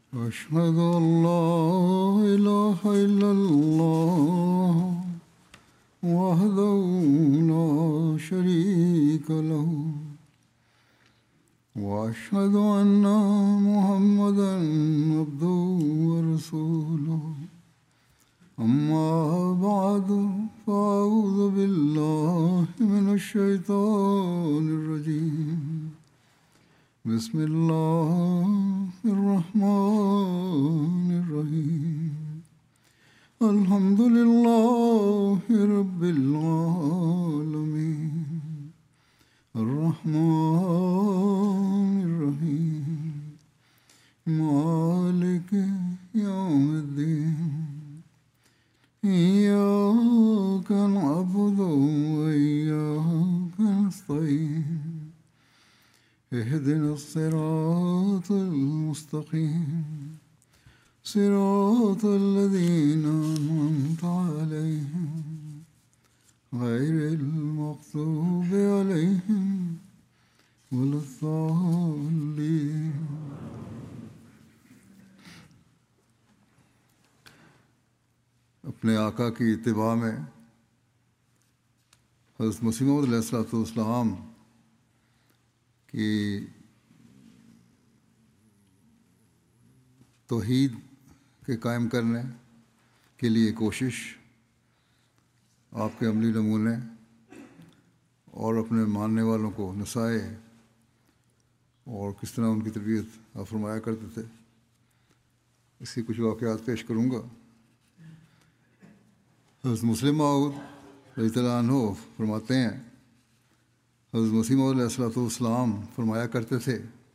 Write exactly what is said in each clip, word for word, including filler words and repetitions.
أشهد أن لا إله إلا الله وحده لا شريك له وأشهد أن محمدا عبده ورسوله أما بعد فأعوذ بالله من الشيطان الرجيم بسم الله الرحمن الرحيم الحمد لله رب العالمين الرحمن الرحيم مالك يوم الدين إياك نعبد وإياك نستعين اهدنا الصراط المستقيم صراط الذين أنعمت عليهم غير المغضوب عليهم ولا الضالين. اپنے آقا کی اتباع میں حضرت مسیح موعود علیہ الصلوۃ والسلام کی توحید کے قائم کرنے کے لیے کوشش، آپ کے عملی نمونے اور اپنے ماننے والوں کو نصائح اور کس طرح ان کی تربیت آپ فرمایا کرتے تھے، اس کی کچھ واقعات پیش کروں گا۔ حضرت مسلم موعود رضی اللہ عنہ فرماتے ہیں، حضرت مسیح موعود علیہ الصلوۃ والسلام فرمایا کرتے تھے،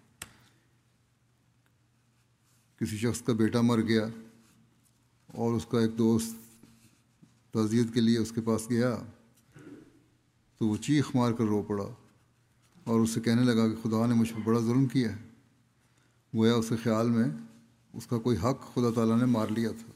کسی شخص کا بیٹا مر گیا اور اس کا ایک دوست تعزیت کے لیے اس کے پاس گیا تو وہ چیخ مار کر رو پڑا اور اس سے کہنے لگا کہ خدا نے مجھ پر بڑا ظلم کیا ہے، گویا اس کے خیال میں اس کا کوئی حق خدا تعالیٰ نے مار لیا تھا۔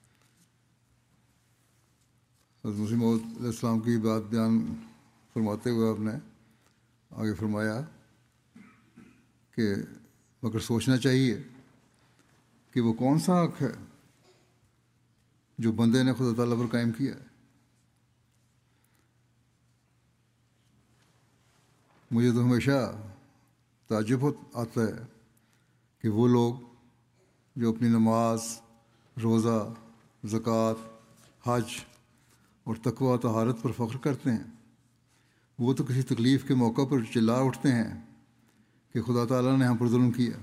حضرت مسیح موعود علیہ السلام کی بات بیان فرماتے ہوئے آپ نے آگے فرمایا کہ مگر سوچنا چاہیے کہ وہ کون سا حق ہے جو بندے نے خدا تعالیٰ پر قائم کیا ہے۔ مجھے تو ہمیشہ تعجب آتا ہے کہ وہ لوگ جو اپنی نماز، روزہ، زکوٰۃ، حج اور تقویٰ و طہارت پر فخر کرتے ہیں، وہ تو کسی تکلیف کے موقع پر چلا اٹھتے ہیں کہ خدا تعالیٰ نے ہم پر ظلم کیا۔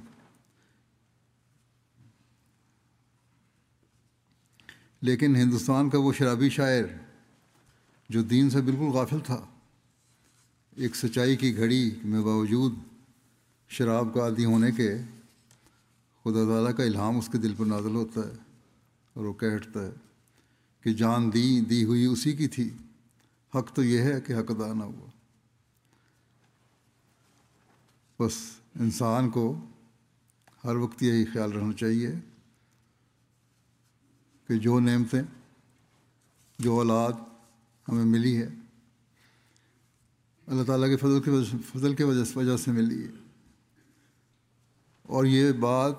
لیکن ہندوستان کا وہ شرابی شاعر جو دین سے بالکل غافل تھا، ایک سچائی کی گھڑی میں باوجود شراب کا عادی ہونے کے خدا تعالیٰ کا الہام اس کے دل پر نازل ہوتا ہے اور وہ کہہ اٹھتا ہے کہ جان دی دی ہوئی اسی کی تھی، حق تو یہ ہے کہ حق ادا نہ ہوا۔ بس انسان کو ہر وقت یہی خیال رکھنا چاہیے کہ جو نعمتیں، جو اولاد ہمیں ملی ہے، اللہ تعالیٰ کے فضل کے وجہ فضل کے وجہ وجہ سے ملی ہے، اور یہ بات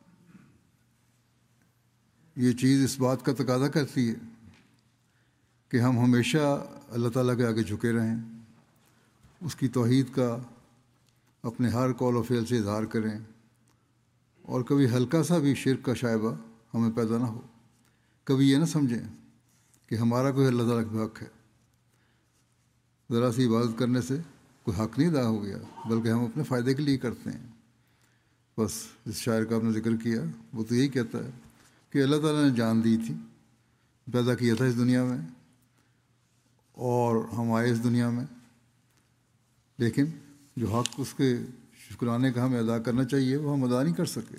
یہ چیز اس بات کا تقاضا کرتی ہے کہ ہم ہمیشہ اللہ تعالیٰ کے آگے جھکے رہیں، اس کی توحید کا اپنے ہر قول و فعل سے اظہار کریں، اور کبھی ہلکا سا بھی شرک کا شائبہ ہمیں پیدا نہ ہو۔ کبھی یہ نہ سمجھیں کہ ہمارا کوئی اللہ تعالیٰ کا حق ہے، ذرا سی عبادت کرنے سے کوئی حق نہیں ادا ہو گیا، بلکہ ہم اپنے فائدے کے لیے کرتے ہیں۔ بس جس شاعر کا آپ نے ذکر کیا وہ تو یہی کہتا ہے کہ اللہ تعالیٰ نے جان دی تھی، پیدا کیا تھا اس دنیا میں اور ہم آئے اس دنیا میں، لیکن جو حق اس کے شکرانے کا ہمیں ادا کرنا چاہیے وہ ہم ادا نہیں کر سکے۔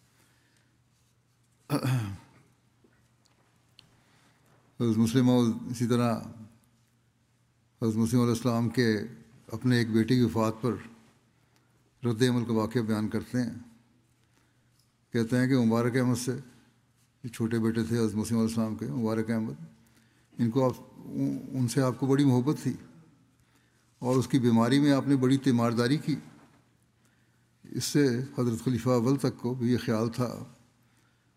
حضرت مسلم موعود اسی طرح حضرت مسیح علیہ السلام کے اپنے ایک بیٹے کی وفات پر رد عمل کا واقعہ بیان کرتے ہیں، کہتے ہیں کہ مبارک احمد سے، جو چھوٹے بیٹے تھے حضرت مسیح علیہ السلام کے، مبارک احمد، ان کو آپ ان سے آپ کو بڑی محبت تھی اور اس کی بیماری میں آپ نے بڑی تیمارداری کی۔ اس سے حضرت خلیفہ اول تک کو بھی یہ خیال تھا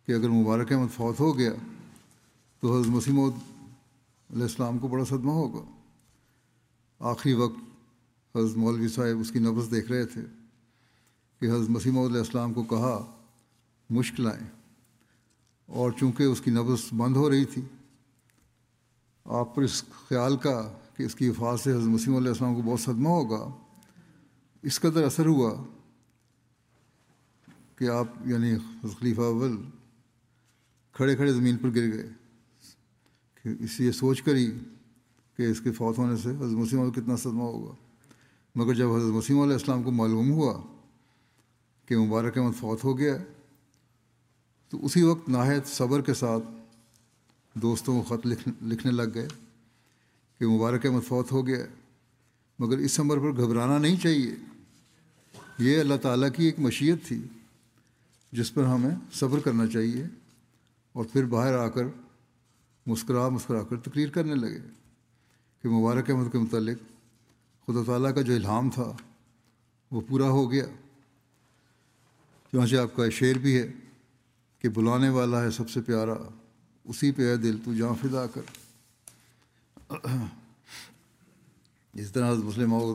کہ اگر مبارک احمد فوت ہو گیا تو حضرت مسیح موعود علیہ السلام کو بڑا صدمہ ہوگا۔ آخری وقت حضرت مولوی صاحب اس کی نبض دیکھ رہے تھے کہ حضرت مسیح موعود علیہ السلام کو کہا مشک لائیں، اور چونکہ اس کی نبض بند ہو رہی تھی، آپ پر اس خیال کا کہ اس کی وفات سے حضرت مسیح موعود علیہ السلام کو بہت صدمہ ہوگا، اس قدر اثر ہوا کہ آپ یعنی خلیفہ اول کھڑے کھڑے زمین پر گر گئے کہ اس یہ سوچ کر ہی کہ اس کے فوت ہونے سے حضرت مسیح موعود کتنا صدمہ ہوگا۔ مگر جب حضرت مسیح موعود علیہ السلام کو معلوم ہوا کہ مبارک احمد فوت ہو گیا تو اسی وقت نہایت صبر کے ساتھ دوستوں کو خط لکھ لکھنے لگ گئے کہ مبارک احمد فوت ہو گیا، مگر اس امر پر گھبرانا نہیں چاہیے، یہ اللہ تعالیٰ کی ایک مشیت تھی جس پر ہمیں صبر کرنا چاہیے۔ اور پھر باہر آ کر مسکرا مسکرا کر تقریر کرنے لگے کہ مبارک احمد کے متعلق خدا تعالیٰ کا جو الہام تھا وہ پورا ہو گیا۔ چنانچہ آپ کا شعر بھی ہے کہ بلانے والا ہے سب سے پیارا، اسی پہ ہے دل تو جاں فدا کر۔ اس طرح حضرت مسلم موعود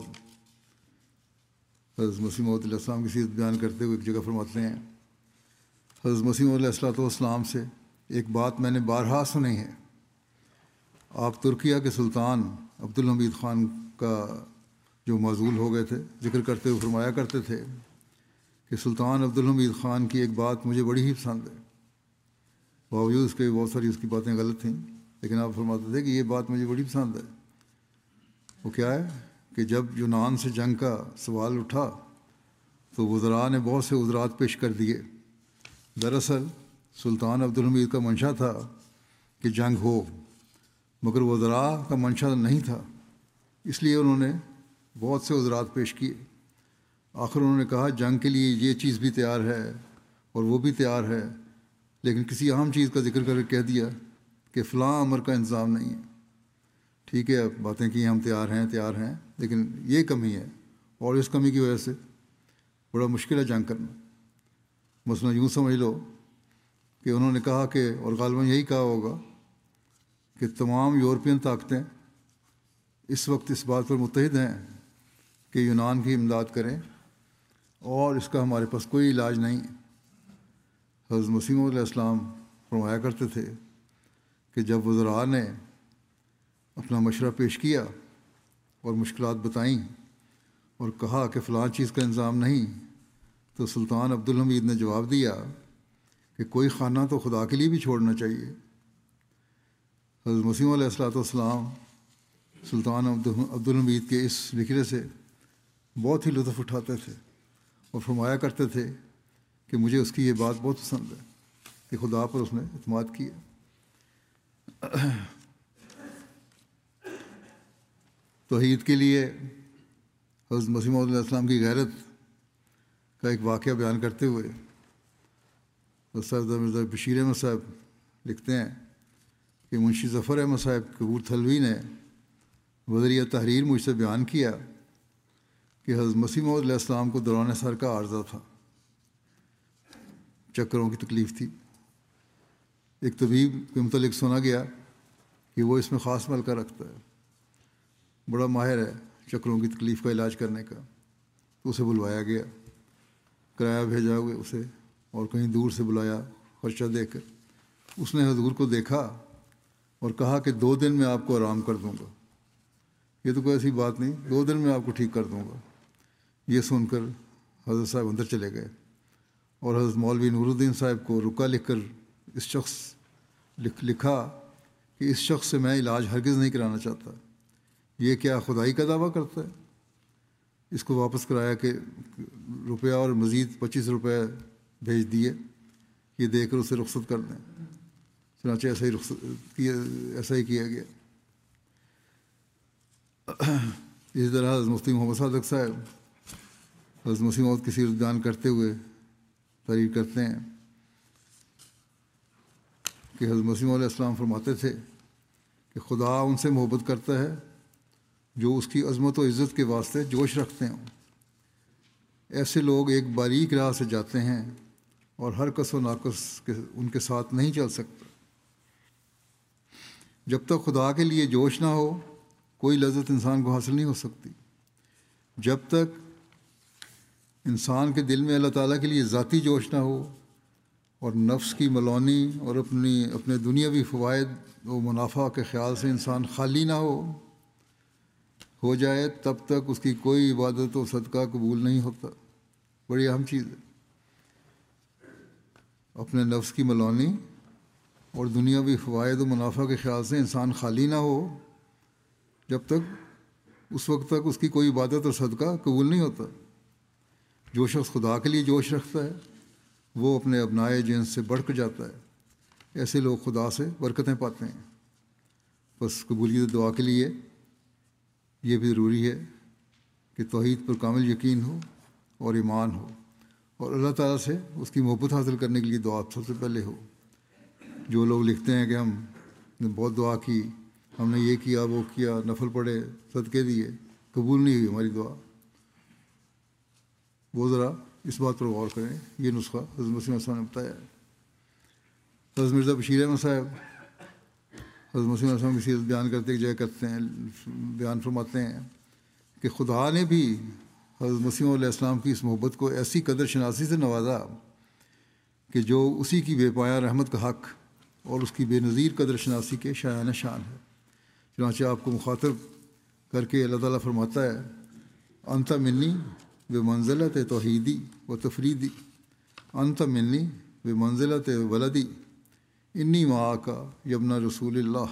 حضرت مسیح موعود علیہ السلام کی سیرت بیان کرتے ہوئے ایک جگہ فرماتے ہیں، حضرت مسیح موعود علیہ الصلوۃ والسلام سے ایک بات میں نے بارہا سنی ہے۔ آپ ترکیہ کے سلطان عبد الحمید خان کا جو معزول ہو گئے تھے ذکر کرتے ہوئے فرمایا کرتے تھے کہ سلطان عبد الحمید خان کی ایک بات مجھے بڑی ہی پسند ہے، باوجود اس کے بہت ساری اس کی باتیں غلط تھیں، لیکن آپ فرماتے تھے کہ یہ بات مجھے بڑی پسند ہے۔ وہ کیا ہے کہ جب یونان سے جنگ کا سوال اٹھا تو وزراء نے بہت سے عذرات پیش کر دیے۔ دراصل سلطان عبد الحمید کا منشا تھا کہ جنگ ہو، مگر وزراء کا منشا نہیں تھا، اس لیے انہوں نے بہت سے عذرات پیش کیے۔ آخر انہوں نے کہا جنگ کے لیے یہ چیز بھی تیار ہے اور وہ بھی تیار ہے، لیکن کسی اہم چیز کا ذکر کر کے کہہ دیا کہ فلاں امر کا انتظام نہیں ہے۔ ٹھیک ہے، باتیں کی ہم تیار ہیں تیار ہیں لیکن یہ کمی ہے، اور اس کمی کی وجہ سے بڑا مشکل ہے جنگ کرنا۔ مثلا یوں سمجھ لو کہ انہوں نے کہا کہ، اور غالباً یہی کہا ہوگا کہ تمام یورپین طاقتیں اس وقت اس بات پر متحد ہیں کہ یونان کی امداد کریں، اور اس کا ہمارے پاس کوئی علاج نہیں۔ حضرت مسیح موعود علیہ السلام فرمایا کرتے تھے کہ جب وزراء نے اپنا مشورہ پیش کیا اور مشکلات بتائیں اور کہا کہ فلاں چیز کا انتظام نہیں، تو سلطان عبد الحمید نے جواب دیا کہ کوئی خانہ تو خدا کے لیے بھی چھوڑنا چاہیے۔ حضرت مسیح علیہ الصلوۃ والسلام سلطان عبد الحمید کے اس فکرے سے بہت ہی لطف اٹھاتے تھے اور فرمایا کرتے تھے کہ مجھے اس کی یہ بات بہت پسند ہے کہ خدا پر اس نے اعتماد کیا۔ توحید کے لیے حضرت مسیح موعود علیہ السلام کی غیرت کا ایک واقعہ بیان کرتے ہوئے سردار مرزا بشیر احمد صاحب لکھتے ہیں کہ منشی ظفر احمد صاحب کپور تھلوی نے وزیرِ تحریر مجھ سے بیان کیا کہ حضرت مسیح موعود علیہ السلام کو دوران سر کا عارضہ تھا، چکروں کی تکلیف تھی۔ ایک طبیب کے متعلق سنا گیا کہ وہ اس میں خاص ملکہ رکھتا ہے، بڑا ماہر ہے چکروں کی تکلیف کا علاج کرنے کا۔ تو اسے بلوایا گیا، کرایہ بھیجا ہوئے اسے، اور کہیں دور سے بلایا خرچہ دے کر۔ اس نے حضور کو دیکھا اور کہا کہ دو دن میں آپ کو آرام کر دوں گا۔ یہ تو کوئی ایسی بات نہیں، دو دن میں آپ کو ٹھیک کر دوں گا۔ یہ سن کر حضرت صاحب اندر چلے گئے اور حضرت مولوی نور الدین صاحب کو رکا لکھ کر اس شخص لکھ لکھا کہ اس شخص سے میں علاج ہرگز نہیں کرانا چاہتا، یہ کیا خدائی کا دعویٰ کرتا ہے۔ اس کو واپس کرایا کہ روپیہ اور مزید پچیس روپے بھیج دیے، یہ دے کر اسے رخصت کر دیں۔ چنانچہ ایسا ہی رخصت کیا ایسا ہی کیا گیا۔ اسی طرح حضرت مفتی محمد صادق صاحب حضرت مسیح موعود کی سیرت بیان کرتے ہوئے تحریر کرتے ہیں کہ حضرت مسیح علیہ السلام فرماتے تھے کہ خدا ان سے محبت کرتا ہے جو اس کی عظمت و عزت کے واسطے جوش رکھتے ہوں۔ ایسے لوگ ایک باریک راہ سے جاتے ہیں اور ہر کس و ناقص کے ان کے ساتھ نہیں چل سکتا۔ جب تک خدا کے لیے جوش نہ ہو کوئی لذت انسان کو حاصل نہیں ہو سکتی۔ جب تک انسان کے دل میں اللہ تعالیٰ کے لیے ذاتی جوش نہ ہو اور نفس کی ملونی اور اپنی اپنے دنیاوی فوائد و منافع کے خیال سے انسان خالی نہ ہو ہو جائے تب تک اس کی کوئی عبادت و صدقہ قبول نہیں ہوتا۔ بڑی اہم چیز ہے۔ اپنے نفس کی ملونی اور دنیاوی فوائد و منافع کے خیال سے انسان خالی نہ ہو جب تک اس وقت تک اس کی کوئی عبادت اور صدقہ قبول نہیں ہوتا۔ جو شخص خدا کے لیے جوش رکھتا ہے وہ اپنے ابنائے جنس سے بڑھ کر جاتا ہے۔ ایسے لوگ خدا سے برکتیں پاتے ہیں۔ بس قبولیت دعا کے لیے یہ بھی ضروری ہے کہ توحید پر کامل یقین ہو اور ایمان ہو، اور اللہ تعالیٰ سے اس کی محبت حاصل کرنے کے لیے دعا سب سے پہلے ہو۔ جو لوگ لکھتے ہیں کہ ہم نے بہت دعا کی، ہم نے یہ کیا وہ کیا، نفل پڑھے، صدقے دیے، قبول نہیں ہوئی ہماری دعا، وہ ذرا اس بات پر غور کریں۔ یہ نسخہ حضرت مسیح علیہ السلام نے بتایا ہے۔ حضرت مرزا بشیر احمد صاحب حضرت مسیح علیہ السلام کی سیرت بیان کرتے ایک جگہ کرتے ہیں بیان فرماتے ہیں کہ خدا نے بھی حضرت مسیح علیہ السلام کی اس محبت کو ایسی قدر شناسی سے نوازا کہ جو اسی کی بے پایہ رحمت کا حق اور اس کی بے نظیر قدر شناسی کے شایان شان ہے۔ چنانچہ آپ کو مخاطب کر کے اللہ تعالیٰ فرماتا ہے، انت منی بے منزلت توحیدی و تفریدی، انت منی بے منزلت ولدی انی معاکا یبن رسول اللہ۔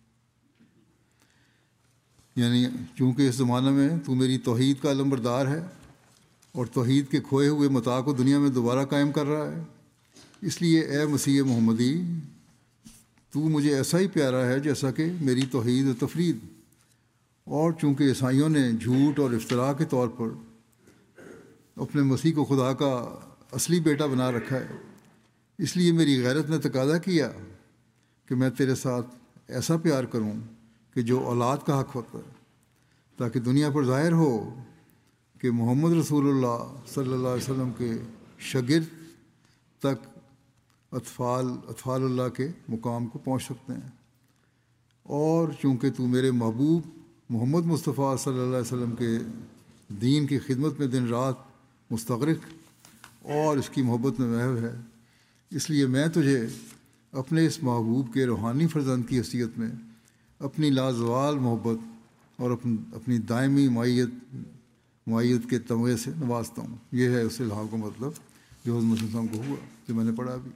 یعنی چونکہ اس زمانے میں تو میری توحید کا علمبردار ہے اور توحید کے کھوئے ہوئے متاع کو دنیا میں دوبارہ قائم کر رہا ہے، اس لیے اے مسیح محمدی تو مجھے ایسا ہی پیارا ہے جیسا کہ میری توحید و تفرید۔ اور چونکہ عیسائیوں نے جھوٹ اور افتراء کے طور پر اپنے مسیح کو خدا کا اصلی بیٹا بنا رکھا ہے، اس لیے میری غیرت نے تقاضا کیا کہ میں تیرے ساتھ ایسا پیار کروں کہ جو اولاد کا حق ہوتا ہے، تاکہ دنیا پر ظاہر ہو کہ محمد رسول اللہ صلی اللہ علیہ وسلم کے شاگرد تک اطفال اطفال اللہ کے مقام کو پہنچ سکتے ہیں۔ اور چونکہ تو میرے محبوب محمد مصطفیٰ صلی اللہ علیہ وسلم کے دین کی خدمت میں دن رات مستغرق اور اس کی محبت میں محو ہے، اس لیے میں تجھے اپنے اس محبوب کے روحانی فرزند کی حیثیت میں اپنی لازوال محبت اور اپنی اپنی دائمی معیت معیت کے تمغے سے نوازتا ہوں۔ یہ ہے اس الہام کا مطلب جو حضرت مسیح صاحب کو ہوا، جو میں نے پڑھا ابھی۔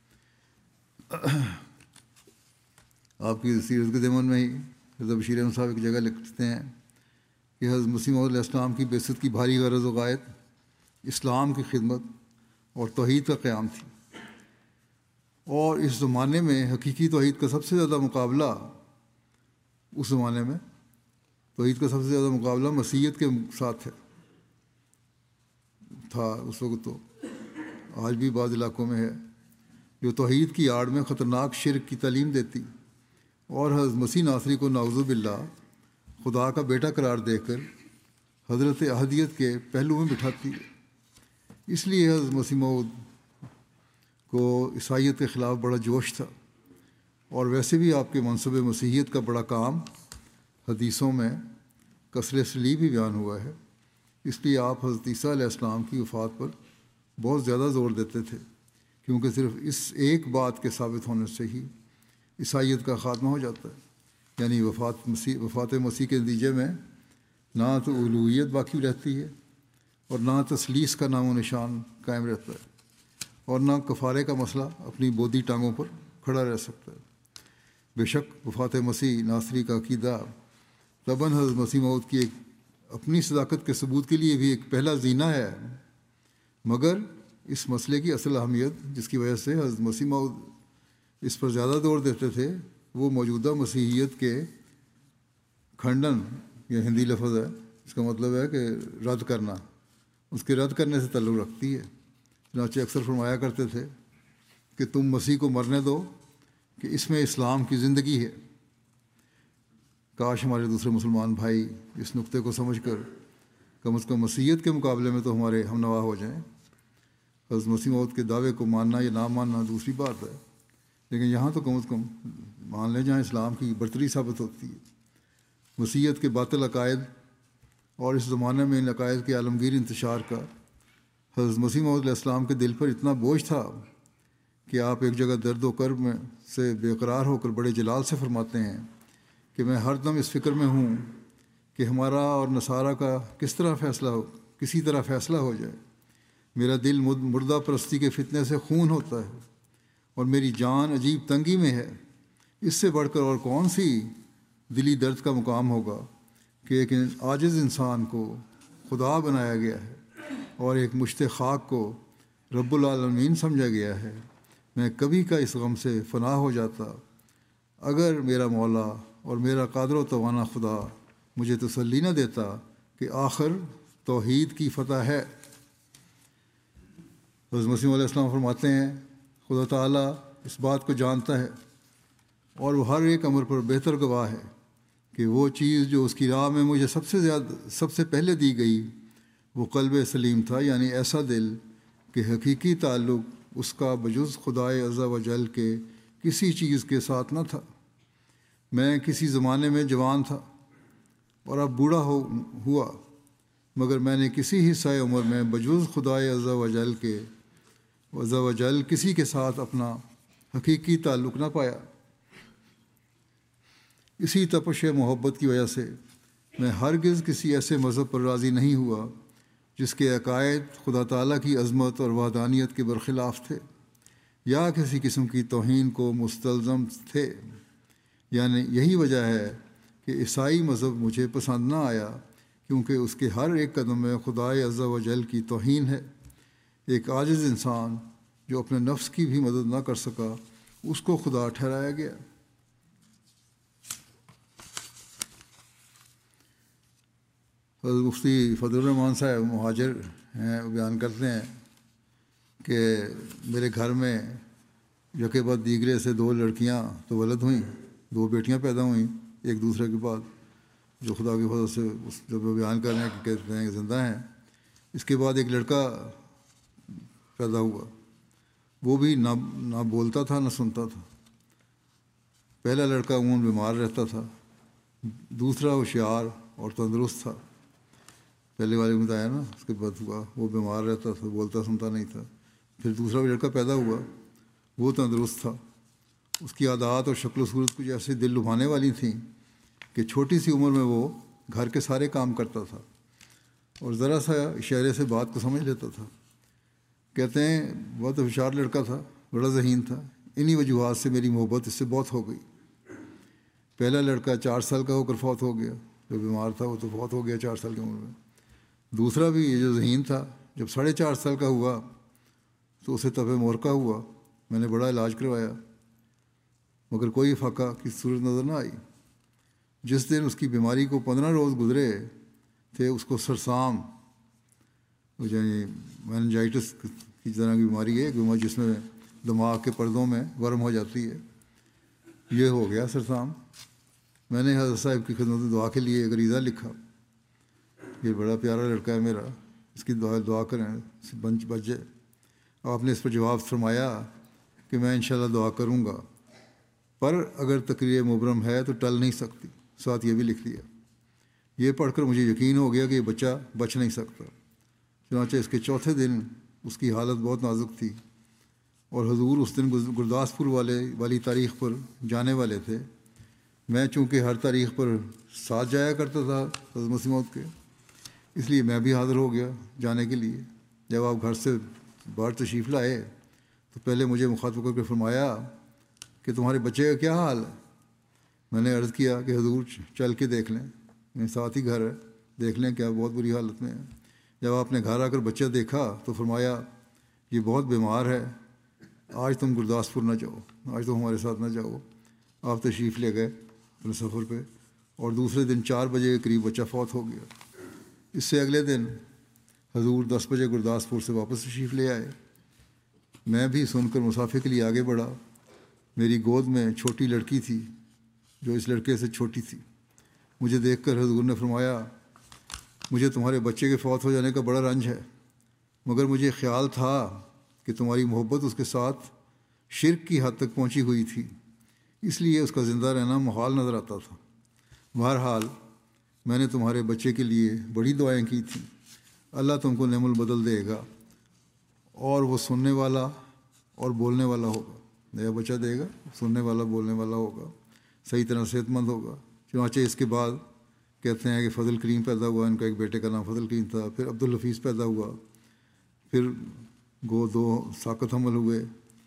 آپ کی سیرت کے ضمن میں ہی حضرت بشیر احمد صاحب ایک جگہ لکھتے ہیں کہ حضرت مسیح علیہ السلام کی بعثت کی بھاری غرض و غایت اسلام کی خدمت اور توحید کا قیام تھی، اور اس زمانے میں حقیقی توحید کا سب سے زیادہ مقابلہ اس زمانے میں توحید کا سب سے زیادہ مقابلہ مسیحیت کے ساتھ ہے تھا اس وقت، تو آج بھی بعض علاقوں میں ہے، جو توحید کی آڑ میں خطرناک شرک کی تعلیم دیتی اور حضرت مسیح ناصری کو نعوذ باللہ خدا کا بیٹا قرار دے کر حضرت احدیت کے پہلو میں بٹھاتی ہے۔ اس لیے حضرت مسیح موعود کو عیسائیت کے خلاف بڑا جوش تھا، اور ویسے بھی آپ کے منصب مسیحیت کا بڑا کام حدیثوں میں کثر صلیب بھی بیان ہوا ہے۔ اس لیے آپ حضرت عیسیٰ علیہ السلام کی وفات پر بہت زیادہ زور دیتے تھے، کیونکہ صرف اس ایک بات کے ثابت ہونے سے ہی عیسائیت کا خاتمہ ہو جاتا ہے، یعنی وفات مسیح وفات مسیح کے نتیجے میں نہ تو الوہیت باقی رہتی ہے اور نہ تثلیث کا نام و نشان قائم رہتا ہے، اور نہ کفارے کا مسئلہ اپنی بودھی ٹانگوں پر کھڑا رہ سکتا ہے۔ بے شک وفات مسیح ناصری کا عقیدہ طبعاً حضرت مسیح موعود کی ایک اپنی صداقت کے ثبوت کے لیے بھی ایک پہلا زینہ ہے، مگر اس مسئلے کی اصل اہمیت جس کی وجہ سے حضرت مسیح موعود اس پر زیادہ زور دیتے تھے وہ موجودہ مسیحیت کے کھنڈن، یہ ہندی لفظ ہے، اس کا مطلب ہے کہ رد کرنا، اس کے رد کرنے سے تعلق رکھتی ہے۔ چنانچہ اکثر فرمایا کرتے تھے کہ تم مسیح کو مرنے دو کہ اس میں اسلام کی زندگی ہے۔ کاش ہمارے دوسرے مسلمان بھائی اس نقطے کو سمجھ کر کم از کم مسیحیت کے مقابلے میں تو ہمارے ہم نوا ہو جائیں۔ حضرت مسیح موعود کے دعوے کو ماننا یا نہ ماننا دوسری بات ہے، لیکن یہاں تو کم از کم مان لیں جہاں اسلام کی برتری ثابت ہوتی ہے۔ مسیحیت کے باطل عقائد اور اس زمانے میں ان عقائد کے عالمگیر انتشار کا حضرت مسیح موعود علیہ السلام کے دل پر اتنا بوجھ تھا کہ آپ ایک جگہ درد و کرب میں سے بے قرار ہو کر بڑے جلال سے فرماتے ہیں کہ میں ہر دم اس فکر میں ہوں کہ ہمارا اور نصارہ کا کس طرح فیصلہ ہو کسی طرح فیصلہ ہو جائے۔ میرا دل مردہ پرستی کے فتنے سے خون ہوتا ہے اور میری جان عجیب تنگی میں ہے۔ اس سے بڑھ کر اور کون سی دلی درد کا مقام ہوگا کہ ایک عاجز انسان کو خدا بنایا گیا ہے اور ایک مشت خاک کو رب العالمین سمجھا گیا ہے۔ میں کبھی کا اس غم سے فنا ہو جاتا اگر میرا مولا اور میرا قادر و توانا خدا مجھے تسلی نہ دیتا کہ آخر توحید کی فتح ہے۔ حضرت مسیح علیہ السلام فرماتے ہیں خدا تعالیٰ اس بات کو جانتا ہے اور وہ ہر ایک امر پر بہتر گواہ ہے کہ وہ چیز جو اس کی راہ میں مجھے سب سے زیادہ سب سے پہلے دی گئی وہ قلب سلیم تھا، یعنی ایسا دل کہ حقیقی تعلق اس کا بجز خدائے عز و جل کے کسی چیز کے ساتھ نہ تھا۔ میں کسی زمانے میں جوان تھا اور اب بوڑھا ہو ہوا مگر میں نے کسی حصہ عمر میں بجز خدائے عز و جل کے عز و جل کسی کے ساتھ اپنا حقیقی تعلق نہ پایا۔ اسی تپش محبت کی وجہ سے میں ہرگز کسی ایسے مذہب پر راضی نہیں ہوا جس کے عقائد خدا تعالیٰ کی عظمت اور وحدانیت کے برخلاف تھے یا کسی قسم کی توہین کو مستلزم تھے۔ یعنی یہی وجہ ہے کہ عیسائی مذہب مجھے پسند نہ آیا، کیونکہ اس کے ہر ایک قدم میں خدائے عز و جل کی توہین ہے۔ ایک عاجز انسان جو اپنے نفس کی بھی مدد نہ کر سکا اس کو خدا ٹھہرایا گیا۔ حضرت مفتی فضل الرحمان صاحب مہاجر ہیں، بیان کرتے ہیں کہ میرے گھر میں یکے بعد دیگرے سے دو لڑکیاں تو ولد ہوئیں، دو بیٹیاں پیدا ہوئیں ایک دوسرے کے بعد، جو خدا کی فضل سے جب وہ بیان کر رہے ہیں کہ کہتے ہیں کہ زندہ ہیں۔ اس کے بعد ایک لڑکا پیدا ہوا، وہ بھی نہ نہ بولتا تھا نہ سنتا تھا۔ پہلا لڑکا عموماً بیمار رہتا تھا، دوسرا ہوشیار اور تندرست تھا۔ پہلے والے میں بتایا نا، اس کے بعد ہوا وہ بیمار رہتا تھا، بولتا سنتا نہیں تھا۔ پھر دوسرا بھی لڑکا پیدا ہوا، وہ تندرست تھا، اس کی عادات اور شکل و صورت کچھ ایسے دل لبھانے والی تھیں کہ چھوٹی سی عمر میں وہ گھر کے سارے کام کرتا تھا اور ذرا سا اشارے سے بات کو سمجھ لیتا تھا۔ کہتے ہیں بہت ہوشیار لڑکا تھا، بڑا ذہین تھا، انہی وجوہات سے میری محبت اس سے بہت ہو گئی۔ پہلا لڑکا چار سال کا ہو کر فوت ہو گیا، جو بیمار تھا وہ تو فوت ہو گیا چار سال کی عمر میں۔ دوسرا بھی یہ جو ذہین تھا، جب ساڑھے چار سال کا ہوا تو اسے تب مورکا ہوا۔ میں نے بڑا علاج کروایا مگر کوئی فاقہ کی صورت نظر نہ آئی۔ جس دن اس کی بیماری کو پندرہ روز گزرے تھے اس کو سرسام، یعنی میننجائٹس کی طرح کی بیماری ہے، بیماری جس میں دماغ کے پردوں میں ورم ہو جاتی ہے، یہ ہو گیا سرسام۔ میں نے حضرت صاحب کی خدمت دعا کے لیے ایک عریضہ لکھا، یہ بڑا پیارا لڑکا ہے میرا، اس کی دعا دعا کریں بچ بچ جائے۔ آپ نے اس پر جواب فرمایا کہ میں انشاءاللہ دعا کروں گا، پر اگر تقریر مبرم ہے تو ٹل نہیں سکتی۔ ساتھ یہ بھی لکھ دیا۔ یہ پڑھ کر مجھے یقین ہو گیا کہ یہ بچہ بچ نہیں سکتا۔ چنانچہ اس کے چوتھے دن اس کی حالت بہت نازک تھی اور حضور اس دن گرداسپور والے والی تاریخ پر جانے والے تھے۔ میں چونکہ ہر تاریخ پر ساتھ جایا کرتا تھا حضرت مسیح موعود کے، اس لیے میں بھی حاضر ہو گیا جانے کے لیے۔ جب آپ گھر سے باہر تشریف لائے تو پہلے مجھے مخاطب کر کے فرمایا کہ تمہارے بچے کا کیا حال ہے؟ میں نے عرض کیا کہ حضور چل کے دیکھ لیں، میرے ساتھ ہی گھر ہے، دیکھ لیں کیا بہت بری حالت میں ہے۔ جب آپ نے گھر آ کر بچہ دیکھا تو فرمایا یہ بہت بیمار ہے، آج تم گرداسپور نہ جاؤ، آج تم ہمارے ساتھ نہ جاؤ۔ آپ تشریف لے گئے اپنے سفر پہ اور دوسرے دن چار بجے کے قریب بچہ فوت ہو گیا۔ اس سے اگلے دن حضور دس بجے گرداسپور سے واپس تشریف لے آئے۔ میں بھی سن کر مسافر کے لیے آگے بڑھا۔ میری گود میں چھوٹی لڑکی تھی جو اس لڑکے سے چھوٹی تھی۔ مجھے دیکھ کر حضور نے فرمایا مجھے تمہارے بچے کے فوت ہو جانے کا بڑا رنج ہے، مگر مجھے خیال تھا کہ تمہاری محبت اس کے ساتھ شرک کی حد تک پہنچی ہوئی تھی، اس لیے اس کا زندہ رہنا محال نظر آتا تھا۔ بہرحال میں نے تمہارے بچے کے لیے بڑی دعائیں کی تھیں، اللہ تم کو نعم البدل دے گا اور وہ سننے والا اور بولنے والا ہوگا۔ نیا بچہ دے گا، سننے والا بولنے والا ہوگا، صحیح طرح صحت مند ہوگا۔ چنانچہ اس کے بعد کہتے ہیں کہ فضل کریم پیدا ہوا، ان کا ایک بیٹے کا نام فضل کریم تھا، پھر عبدالحفیظ پیدا ہوا، پھر گو دو ساقط حمل ہوئے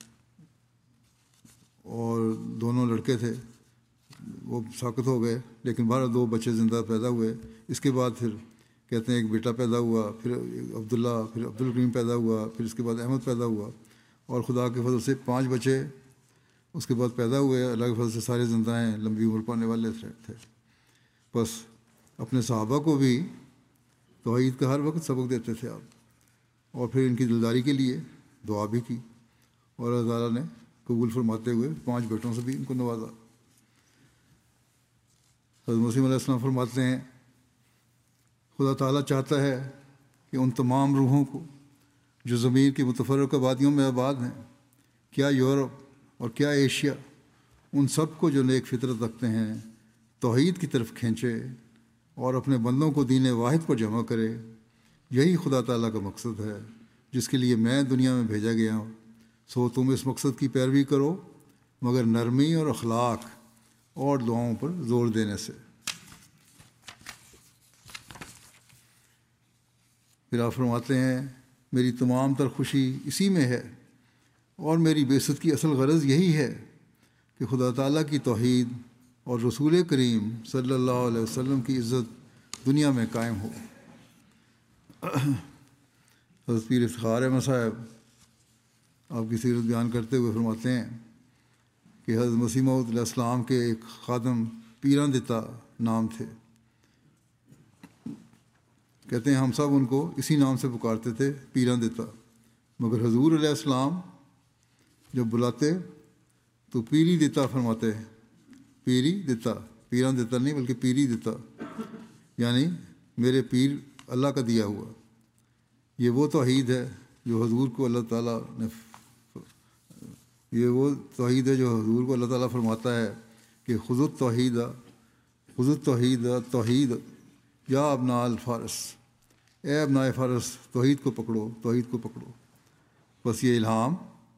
اور دونوں لڑکے تھے، وہ ساقط ہو گئے، لیکن بارہ دو بچے زندہ پیدا ہوئے۔ اس کے بعد پھر کہتے ہیں ایک بیٹا پیدا ہوا، پھر عبداللہ، پھر عبدالکریم پیدا ہوا، پھر اس کے بعد احمد پیدا ہوا، اور خدا کے فضل سے پانچ بچے اس کے بعد پیدا ہوئے۔ اللہ کے فضل سے سارے زندہ ہیں، لمبی عمر پانے والے تھے۔ بس اپنے صحابہ کو بھی توحید کا ہر وقت سبق دیتے تھے آپ، اور پھر ان کی دلداری کے لیے دعا بھی کی، اور اللہ تعالیٰ نے قبول فرماتے ہوئے پانچ بیٹوں سے بھی ان کو نوازا۔ حضرت مسیح علیہ السلام فرماتے ہیں خدا تعالیٰ چاہتا ہے کہ ان تمام روحوں کو جو زمین کی متفرقہ وادیوں میں آباد ہیں، کیا یورپ اور کیا ایشیا، ان سب کو جو نیک فطرت رکھتے ہیں توحید کی طرف کھینچے اور اپنے بندوں کو دین واحد پر جمع کرے۔ یہی خدا تعالیٰ کا مقصد ہے جس کے لیے میں دنیا میں بھیجا گیا ہوں۔ سو تم اس مقصد کی پیروی کرو، مگر نرمی اور اخلاق اور دعاؤں پر زور دینے سے۔ پھر آپ فرماتے ہیں میری تمام تر خوشی اسی میں ہے، اور میری بعثت کی اصل غرض یہی ہے کہ خدا تعالیٰ کی توحید اور رسول کریم صلی اللہ علیہ وسلم کی عزت دنیا میں قائم ہو۔ حضرت پیر افتخار احمد صاحب آپ کی سیرت بیان کرتے ہوئے فرماتے ہیں کہ حضرت مسیح موعود علیہ السلام کے ایک خادم پیراں دتا نام تھے۔ کہتے ہیں ہم سب ان کو اسی نام سے پکارتے تھے، پیراں دتا، مگر حضور علیہ السلام جب بلاتے تو پیری دتا فرماتے، پیری دتا، پیراں دتا نہیں بلکہ پیری دتا، یعنی میرے پیر اللہ کا دیا ہوا۔ یہ وہ توحید ہے جو حضور کو اللہ تعالیٰ نے یہ وہ توحید ہے جو حضور کو اللہ تعالیٰ فرماتا ہے کہ خذ التوحید خذ التوحید توحید یا ابناء الفارس، اے ابناء فارس توحید کو پکڑو، توحید کو پکڑو۔ بس یہ الہام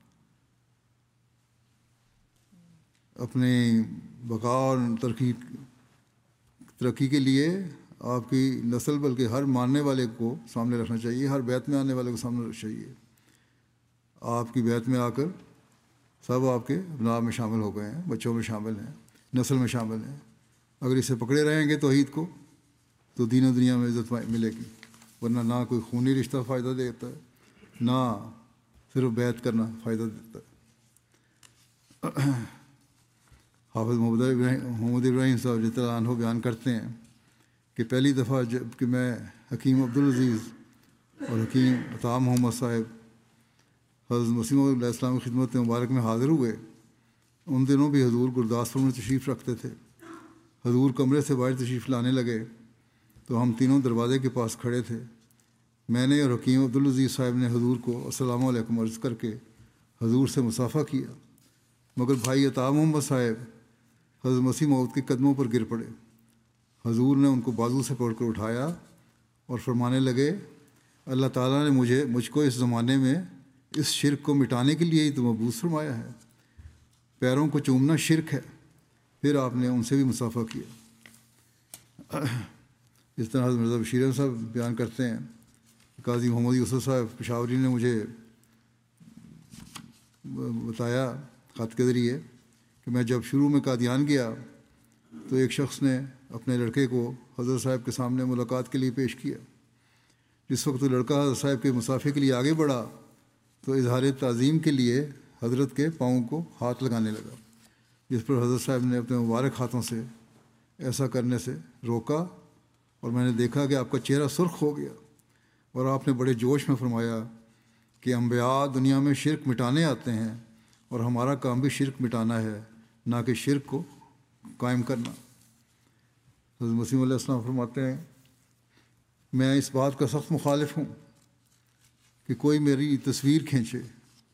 اپنی بقا اور ترقی ترقی کے لیے آپ کی نسل بلکہ ہر ماننے والے کو سامنے رکھنا چاہیے، ہر بیت میں آنے والے کو سامنے رکھنا چاہیے۔ آپ کی بیت میں آ کر سب آپ کے ابناء میں شامل ہو گئے ہیں، بچوں میں شامل ہیں، نسل میں شامل ہیں۔ اگر اسے پکڑے رہیں گے توحید کو تو دین و دنیا میں عزت ملے گی، ورنہ نہ کوئی خونی رشتہ فائدہ دیتا ہے، نہ صرف بیعت کرنا فائدہ دیتا ہے۔ حافظ محمد ابراہیم محمد ابراہیم صاحب رضی اللہ عنہ بیان کرتے ہیں کہ پہلی دفعہ جب کہ میں حکیم عبدالعزیز اور حکیم عطا محمد صاحب حضرت مسیح علیہ السلام کی خدمت مبارک میں حاضر ہوئے، ان دنوں بھی حضور گرداسپور میں تشریف رکھتے تھے۔ حضور کمرے سے باہر تشریف لانے لگے تو ہم تینوں دروازے کے پاس کھڑے تھے۔ میں نے اور حکیم عبدالعزیز صاحب نے حضور کو السلام علیکم عرض کر کے حضور سے مصافحہ کیا، مگر بھائی عطا محمد صاحب حضرت مسیح موعود کے قدموں پر گر پڑے۔ حضور نے ان کو بازو سے پکڑ کر اٹھایا اور فرمانے لگے اللہ تعالیٰ نے مجھے مجھ کو اس زمانے میں اس شرک کو مٹانے کے لیے ہی تو مبعوث فرمایا ہے۔ پیروں کو چومنا شرک ہے۔ پھر آپ نے ان سے بھی مصافحہ کیا۔ اس طرح حضرت مرزا بشیر احمد صاحب بیان کرتے ہیں قاضی محمد یوسف صاحب پشاوری نے مجھے بتایا خط کے ذریعے کہ میں جب شروع میں قادیان گیا تو ایک شخص نے اپنے لڑکے کو حضرت صاحب کے سامنے ملاقات کے لیے پیش کیا۔ جس وقت وہ لڑکا حضرت صاحب کے مصافحے کے لیے آگے بڑھا تو اظہار تعظیم کے لیے حضرت کے پاؤں کو ہاتھ لگانے لگا، جس پر حضرت صاحب نے اپنے مبارک ہاتھوں سے ایسا کرنے سے روکا، اور میں نے دیکھا کہ آپ کا چہرہ سرخ ہو گیا، اور آپ نے بڑے جوش میں فرمایا کہ انبیاء دنیا میں شرک مٹانے آتے ہیں اور ہمارا کام بھی شرک مٹانا ہے، نہ کہ شرک کو قائم کرنا۔ حضرت مسیح علیہ السلام فرماتے ہیں میں اس بات کا سخت مخالف ہوں کہ کوئی میری تصویر کھینچے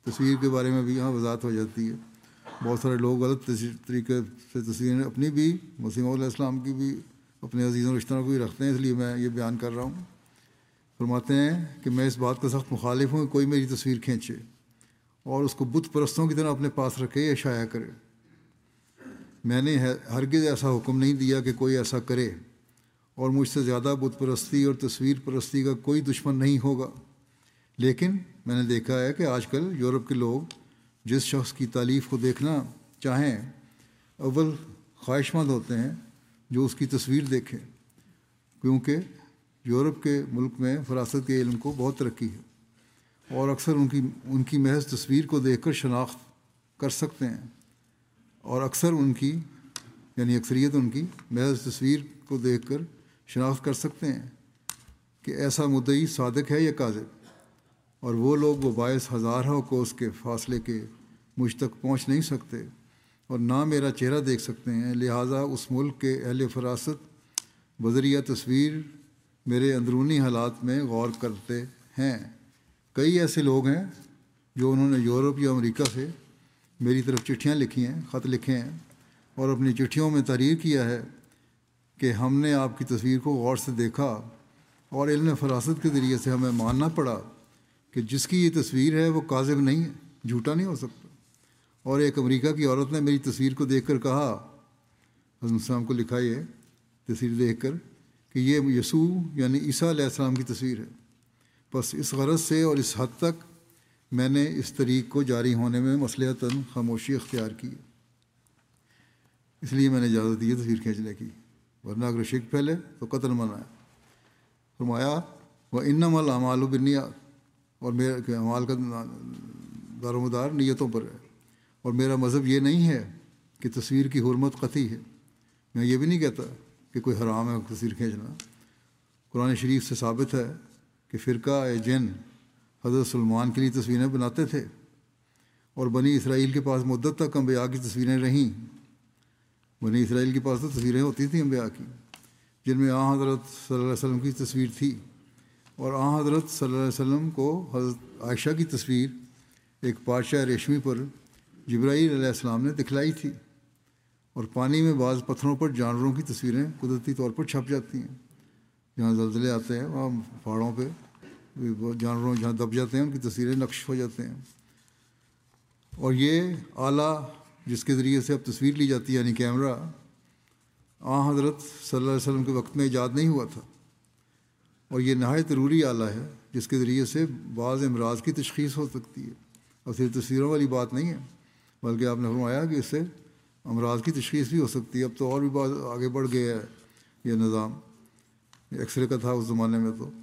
تصویر کے بارے میں بھی یہاں وضاحت ہو جاتی ہے. بہت سارے لوگ غلط طریقے سے تصویریں اپنی بھی مسیح علیہ السلام کی بھی اپنے عزیزوں رشتوں کو بھی رکھتے ہیں، اس لیے میں یہ بیان کر رہا ہوں. فرماتے ہیں کہ میں اس بات کا سخت مخالف ہوں کہ کوئی میری تصویر کھینچے اور اس کو بت پرستوں کی طرح اپنے پاس رکھے یا شائع کرے. میں نے ہرگز ایسا حکم نہیں دیا کہ کوئی ایسا کرے، اور مجھ سے زیادہ بت پرستی اور تصویر پرستی کا کوئی دشمن نہیں ہوگا. لیکن میں نے دیکھا ہے کہ آج کل یورپ کے لوگ جس شخص کی تالیف کو دیکھنا چاہیں اول خواہش مند ہوتے ہیں جو اس کی تصویر دیکھیں، کیونکہ یورپ کے ملک میں فراست کے علم کو بہت ترقی ہے اور اکثر ان کی ان کی محض تصویر کو دیکھ کر شناخت کر سکتے ہیں، اور اکثر ان کی یعنی اکثریت ان کی محض تصویر کو دیکھ کر شناخت کر سکتے ہیں کہ ایسا مدعی صادق ہے یا کاذب. اور وہ لوگ وہ باعث ہزاروں کوس کے فاصلے کے مجھ تک پہنچ نہیں سکتے اور نہ میرا چہرہ دیکھ سکتے ہیں. لہٰذا اس ملک کے اہل فراست بذریعہ تصویر میرے اندرونی حالات میں غور کرتے ہیں. کئی ایسے لوگ ہیں جو انہوں نے یورپ یا امریکہ سے میری طرف چٹھیاں لکھی ہیں، خط لکھے ہیں، اور اپنی چٹھیوں میں تحریر کیا ہے کہ ہم نے آپ کی تصویر کو غور سے دیکھا اور علم فراست کے ذریعے سے ہمیں ماننا پڑا کہ جس کی یہ تصویر ہے وہ کاذب نہیں ہے، جھوٹا نہیں ہو سکتا. اور ایک امریکہ کی عورت نے میری تصویر کو دیکھ کر کہا، حضرت السلام کو لکھا یہ تصویر دیکھ کر کہ یہ یسوع یعنی عیسیٰ علیہ السلام کی تصویر ہے. بس اس غرض سے اور اس حد تک میں نے اس طریق کو جاری ہونے میں مصلحتاً خاموشی اختیار کی، اس لیے میں نے اجازت دی تصویر کھینچنے کی، ورنہ اگر شرک پھیلے تو قتل منع ہے. فرمایا وَإِنَّمَا الْأَعْمَالُ بِالنِّيَّاتِ، اور میرے اعمال کا دار و مدار نیتوں پر ہے. اور میرا مذہب یہ نہیں ہے کہ تصویر کی حرمت قطعی ہے. میں یہ بھی نہیں کہتا کہ کوئی حرام ہے تصویر کھینچنا. قرآن شریف سے ثابت ہے کہ فرقہ جن حضرت سلمان کے لیے تصویریں بناتے تھے، اور بنی اسرائیل کے پاس مدت تک انبیاء کی تصویریں رہیں. بنی اسرائیل کے پاس تو تصویریں ہوتی تھیں انبیاء کی، جن میں آن حضرت صلی اللہ علیہ وسلم کی تصویر تھی، اور آن حضرت صلی اللہ علیہ وسلم کو حضرت عائشہ کی تصویر ایک پارچہ ریشمی پر جبرائیل علیہ السلام نے دکھلائی تھی. اور پانی میں بعض پتھروں پر جانوروں کی تصویریں قدرتی طور پر چھپ جاتی ہیں. جہاں زلزلے آتے ہیں وہاں پہاڑوں پہ جانوروں جہاں دب جاتے ہیں ان کی تصویریں نقش ہو جاتے ہیں. اور یہ آلہ جس کے ذریعے سے اب تصویر لی جاتی ہے یعنی کیمرہ، آن حضرت صلی اللہ علیہ وسلم کے وقت میں ایجاد نہیں ہوا تھا، اور یہ نہایت ضروری آلہ ہے جس کے ذریعے سے بعض امراض کی تشخیص ہو سکتی ہے. اور صرف تصویروں والی بات نہیں ہے، بلکہ آپ نے فرمایا کہ اس سے امراض کی تشخیص بھی ہو سکتی ہے. اب تو اور بھی بات آگے بڑھ گیا ہے یہ نظام، ایکس رے کا تھا اس زمانے میں تو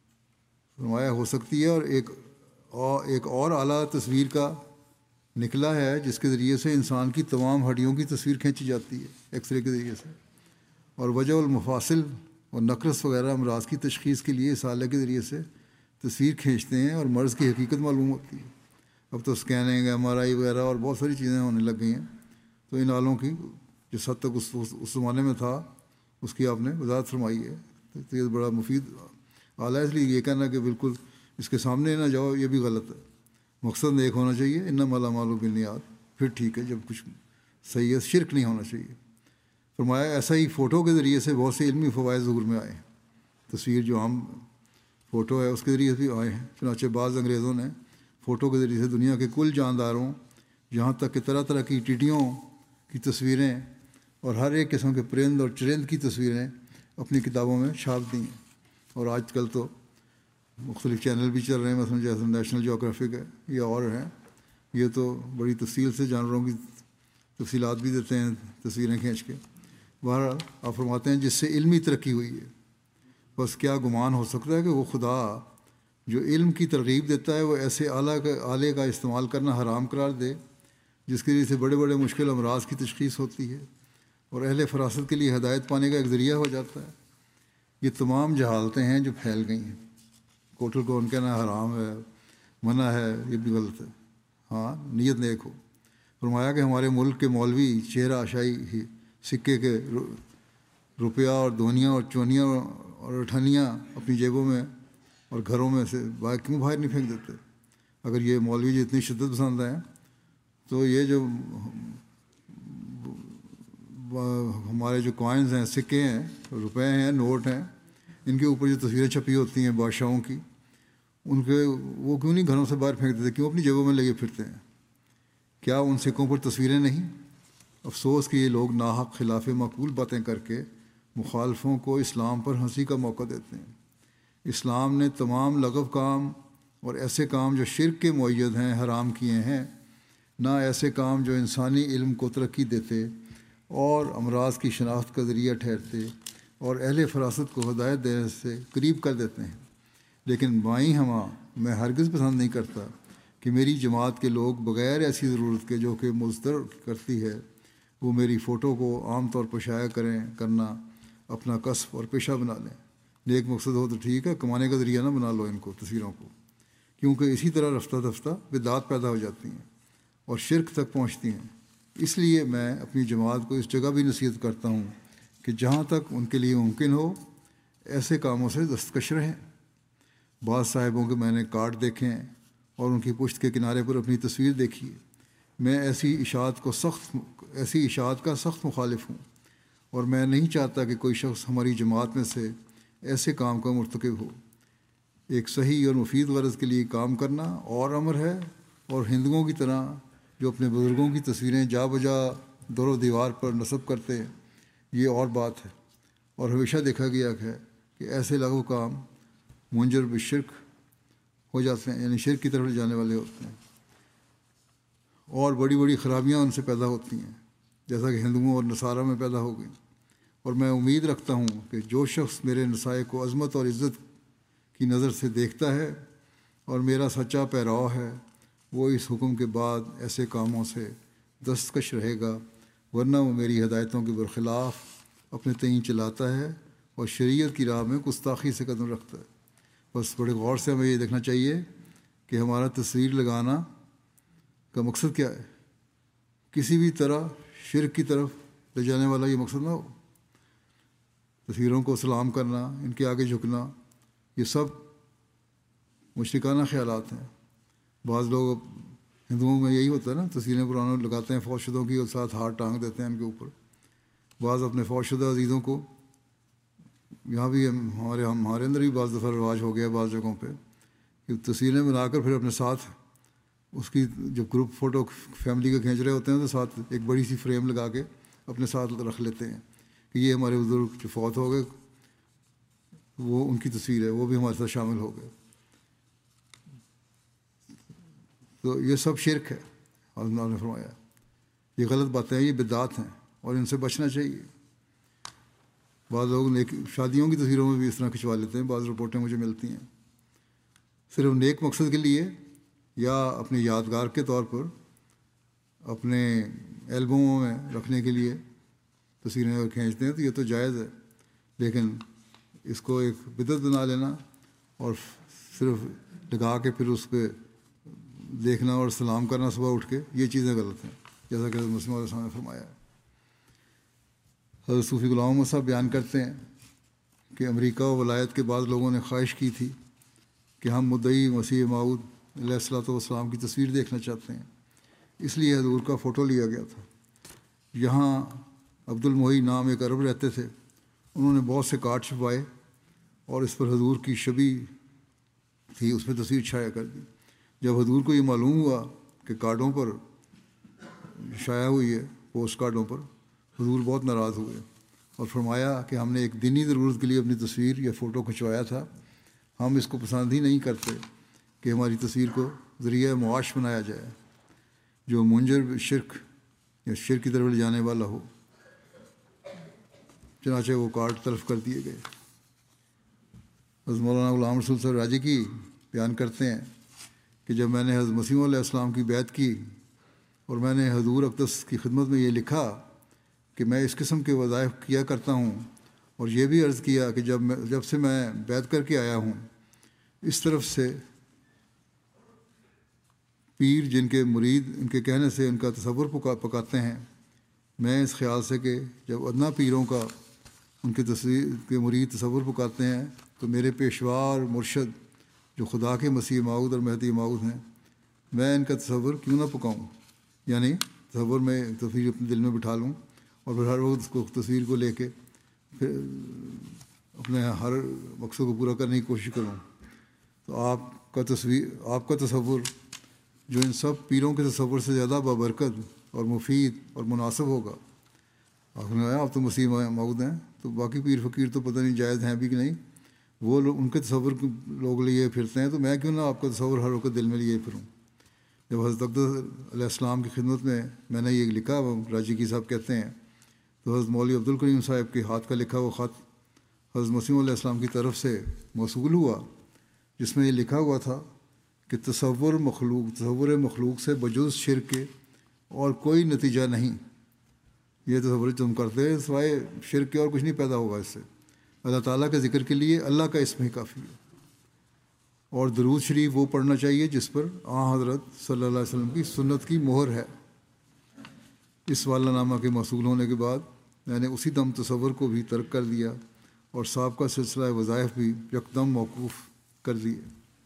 فرمایا ہو سکتی ہے. اور ایک اور ایک اور اعلیٰ تصویر کا نکلا ہے جس کے ذریعے سے انسان کی تمام ہڈیوں کی تصویر کھینچی جاتی ہے ایکس رے کے ذریعے سے. اور وجہ المفاصل اور نقرس وغیرہ امراض کی تشخیص کے لیے اس آلے کے ذریعے سے تصویر کھینچتے ہیں اور مرض کی حقیقت معلوم ہوتی ہے. اب تو اسکیننگ، ایم آر آئی وغیرہ اور بہت ساری چیزیں ہونے لگ گئی ہیں. تو ان آلوں کی جس حد تک اس اس زمانے میں تھا اس کی آپ نے وضاحت فرمائی ہے. تو یہ بڑا مفید آلہ ہے، اس لیے یہ کہنا کہ بالکل اس کے سامنے نہ جاؤ یہ بھی غلط ہے. مقصد ایک ہونا چاہیے، انما الاعمال بالنیات، پھر ٹھیک ہے جب کچھ صحیح ہے، شرک نہیں ہونا چاہیے. فرمایا ایسا ہی فوٹو کے ذریعے سے بہت سے علمی فوائد ظہور میں آئے ہیں. تصویر جو عام فوٹو ہے اس کے ذریعے سے بھی آئے ہیں. چنانچہ بعض انگریزوں نے فوٹو کے ذریعے سے دنیا کے کل جانداروں یہاں تک کہ طرح طرح کی ٹیڈیوں کی تصویریں اور ہر ایک قسم کے پرند اور چرند کی تصویریں اپنی کتابوں میں چھاپ دی ہیں. اور آج کل تو مختلف چینل بھی چل رہے ہیں، مثلاً جیسے نیشنل جیوگرافک ہے یا اور ہیں، یہ تو بڑی تفصیل سے جانوروں کی تفصیلات بھی دیتے ہیں تصویریں کھینچ کے. بہرحال آپ فرماتے ہیں جس سے علمی ترقی ہوئی ہے، بس کیا گمان ہو سکتا ہے کہ وہ خدا جو علم کی ترغیب دیتا ہے وہ ایسے اعلیٰ کا آلے کا استعمال کرنا حرام قرار دے جس کے ذریعے سے بڑے بڑے مشکل امراض کی تشخیص ہوتی ہے اور اہل فراست کے لیے ہدایت پانے کا ایک ذریعہ ہو جاتا ہے. یہ تمام جہالتیں ہیں جو پھیل گئی ہیں. کوٹل کو ان کہنا حرام ہے، منع ہے، یہ بھی غلط ہے. ہاں نیت نیک ہو. فرمایا کہ ہمارے ملک کے مولوی چہرہ آشائی ہی سکے کے روپیہ اور دھونیاں اور چونیاں اور اٹھنیاں اپنی جیبوں میں اور گھروں میں سے باہر کیوں باہر نہیں پھینک دیتے؟ اگر یہ مولوی جو اتنی شدت پسند ہیں تو یہ جو ہمارے جو کوائنز ہیں، سکے ہیں، روپے ہیں، نوٹ ہیں، ان کے اوپر جو تصویریں چھپی ہوتی ہیں بادشاہوں کی، ان کے وہ کیوں نہیں گھروں سے باہر پھینک دیتے، کیوں اپنی جیبوں میں لگے پھرتے ہیں؟ کیا ان سکوں پر تصویریں نہیں؟ افسوس کہ یہ لوگ ناحق خلاف معقول باتیں کر کے مخالفوں کو اسلام پر ہنسی کا موقع دیتے ہیں۔ اسلام نے تمام لغو کام اور ایسے کام جو شرک کے معید ہیں حرام کیے ہیں، نہ ایسے کام جو انسانی علم کو ترقی دیتے اور امراض کی شناخت کا ذریعہ ٹھہرتے اور اہل فراست کو ہدایت دینے سے قریب کر دیتے ہیں۔ لیکن بائیں ہمہ میں ہرگز پسند نہیں کرتا کہ میری جماعت کے لوگ بغیر ایسی ضرورت کے جو کہ مضطر کرتی ہے وہ میری فوٹو کو عام طور پر شائع کریں کرنا اپنا کسب اور پیشہ بنا لیں۔ نیک مقصد ہو تو ٹھیک ہے، کمانے کا ذریعہ نہ بنا لو ان کو، تصویروں کو، کیونکہ اسی طرح رفتہ رفتہ بدعات پیدا ہو جاتی ہیں اور شرک تک پہنچتی ہیں۔ اس لیے میں اپنی جماعت کو اس جگہ بھی نصیحت کرتا ہوں کہ جہاں تک ان کے لیے ممکن ہو ایسے کاموں سے دستکش رہیں۔ بعض صاحبوں کے میں نے کارڈ دیکھے ہیں اور ان کی پشت کے کنارے پر اپنی تصویر دیکھی ہے۔ میں ایسی اشاعت کو سخت ایسی اشاعت کا سخت مخالف ہوں اور میں نہیں چاہتا کہ کوئی شخص ہماری جماعت میں سے ایسے کام کا مرتکب ہو۔ ایک صحیح اور مفید غرض کے لیے کام کرنا اور امر ہے، اور ہندوؤں کی طرح جو اپنے بزرگوں کی تصویریں جا بجا در و دیوار پر نصب کرتے ہیں یہ اور بات ہے۔ اور ہمیشہ دیکھا گیا ہے کہ ایسے لغو کام منجر بالشرک ہو جاتے ہیں، یعنی شرک کی طرف لے جانے والے ہوتے ہیں، اور بڑی بڑی خرابیاں ان سے پیدا ہوتی ہیں، جیسا کہ ہندوؤں اور نصارہ میں پیدا ہو گئی۔ اور میں امید رکھتا ہوں کہ جو شخص میرے نصائح کو عظمت اور عزت کی نظر سے دیکھتا ہے اور میرا سچا پیرو ہے وہ اس حکم کے بعد ایسے کاموں سے دستکش رہے گا، ورنہ وہ میری ہدایتوں کے برخلاف اپنے تئیں چلاتا ہے اور شریعت کی راہ میں گستاخی سے قدم رکھتا ہے۔ بس بڑے غور سے ہمیں یہ دیکھنا چاہیے کہ ہمارا تصویر لگانا کا مقصد کیا ہے۔ کسی بھی طرح شرک کی طرف لے جانے والا یہ مقصد نہ ہو۔ تصویروں کو سلام کرنا، ان کے آگے جھکنا، یہ سب مشرکانہ خیالات ہیں۔ بعض لوگ ہندوؤں میں یہی ہوتا ہے نا، تصویریں قرآن لگاتے ہیں فوت شدوں کی اور ساتھ ہاتھ ٹانگ دیتے ہیں ان کے اوپر۔ بعض اپنے فوت شدہ عزیزوں کو، یہاں بھی ہمارے ہمارے اندر بھی بعض دفعہ رواج ہو گیا بعض جگہوں پہ کہ تصویریں بنا کر پھر اپنے ساتھ اس کی جو گروپ فوٹو فیملی کا کھینچ رہے ہوتے ہیں تو ساتھ ایک بڑی سی فریم لگا کے اپنے ساتھ رکھ لیتے ہیں کہ یہ ہمارے بزرگ جو فوت ہو گئے وہ ان کی تصویر ہے، وہ بھی ہمارے ساتھ شامل ہو گئے۔ تو یہ سب شرک ہے، اللہ نے فرمایا یہ غلط باتیں ہیں، یہ بدعات ہیں اور ان سے بچنا چاہیے۔ بعض لوگ نیک شادیوں کی تصویروں میں بھی اس طرح کھنچوا لیتے ہیں، بعض رپورٹیں مجھے ملتی ہیں، صرف نیک مقصد کے لیے یا اپنی یادگار کے طور پر اپنے البموں میں رکھنے کے لیے تصویریں اگر کھینچتے ہیں تو یہ تو جائز ہے، لیکن اس کو ایک بدعت بنا لینا اور صرف لگا کے پھر اس پہ دیکھنا اور سلام کرنا صبح اٹھ کے، یہ چیزیں غلط ہیں، جیسا کہ مسلم علیہ السلام نے فرمایا ہے۔ حضرت صوفی غلام محمد صاحب بیان کرتے ہیں کہ امریکہ و ولایت کے بعض لوگوں نے خواہش کی تھی کہ ہم مدعی مسیح موعود علیہ الصلوۃ والسلام کی تصویر دیکھنا چاہتے ہیں، اس لیے حضور کا فوٹو لیا گیا تھا۔ یہاں عبد المحی نام ایک عرب رہتے تھے، انہوں نے بہت سے کارڈ چھپوائے اور اس پر حضور کی شبیہ تھی، اس میں تصویر چھایا کر دی۔ جب حضور کو یہ معلوم ہوا کہ کارڈوں پر شائع ہوئی ہے، پوسٹ کارڈوں پر، حضور بہت ناراض ہوئے اور فرمایا کہ ہم نے ایک دینی ضرورت کے لیے اپنی تصویر یا فوٹو کھنچوایا تھا، ہم اس کو پسند ہی نہیں کرتے کہ ہماری تصویر کو ذریعہ معاش بنایا جائے جو منجر شرک یا شرک کی طرف لے جانے والا ہو۔ چنانچہ وہ کارڈ طرف کر دیے گئے۔ حضرت مولانا غلام رسول صاحب راجی کی بیان کرتے ہیں کہ جب میں نے حضرت مسیح علیہ السلام کی بیعت کی اور میں نے حضور اقدس کی خدمت میں یہ لکھا کہ میں اس قسم کے وظائف کیا کرتا ہوں، اور یہ بھی عرض کیا کہ جب میں جب سے میں بیعت کر کے آیا ہوں اس طرف سے پیر جن کے مرید ان کے کہنے سے ان کا تصور پکا پکاتے ہیں، میں اس خیال سے کہ جب ادنا پیروں کا ان کے تصویر کے مرید تصور پکاتے ہیں تو میرے پیشوا اور مرشد جو خدا کے مسیح موعود اور مہدی موعود ہیں میں ان کا تصور کیوں نہ پکاؤں، یعنی تصور میں تصویر اپنے دل میں بٹھا لوں اور پھر ہر وقت اس کو تصویر کو لے کے پھر اپنے ہر مقصد کو پورا کرنے کی کوشش کروں۔ تو آپ کا تصویر آپ کا تصور جو ان سب پیروں کے تصور سے زیادہ بابرکت اور مفید اور مناسب ہوگا۔ آپ نے کہا آپ تو مسیح موعود ہیں، تو باقی پیر فقیر تو پتہ نہیں جائز ہیں بھی کہ نہیں، وہ لوگ ان کے تصور لوگ لیے پھرتے ہیں، تو میں کیوں نہ آپ کا تصور ہر وقت دل میں لیے پھروں۔ جب حضرت اقدس علیہ السلام کی خدمت میں میں نے یہ لکھا، وہ راجی کی صاحب کہتے ہیں، تو حضرت مولوی عبد الکریم صاحب کے ہاتھ کا لکھا وہ خط حضرت مسیح علیہ السلام کی طرف سے موصول ہوا، جس میں یہ لکھا ہوا تھا کہ تصور مخلوق تصور مخلوق سے بجز شرک کے اور کوئی نتیجہ نہیں۔ یہ تصور تم کرتے ہیں سوائے شرک کے اور کچھ نہیں پیدا ہوگا اس سے۔ اللہ تعالیٰ کے ذکر کے لیے اللہ کا اسم ہی کافی ہے، اور درود شریف وہ پڑھنا چاہیے جس پر آن حضرت صلی اللہ علیہ وسلم کی سنت کی مہر ہے۔ اس والہ نامہ کے موصول ہونے کے بعد میں نے اسی دم تصور کو بھی ترک کر دیا اور سابقہ سلسلہ وظائف بھی یکدم موقوف کر دیے۔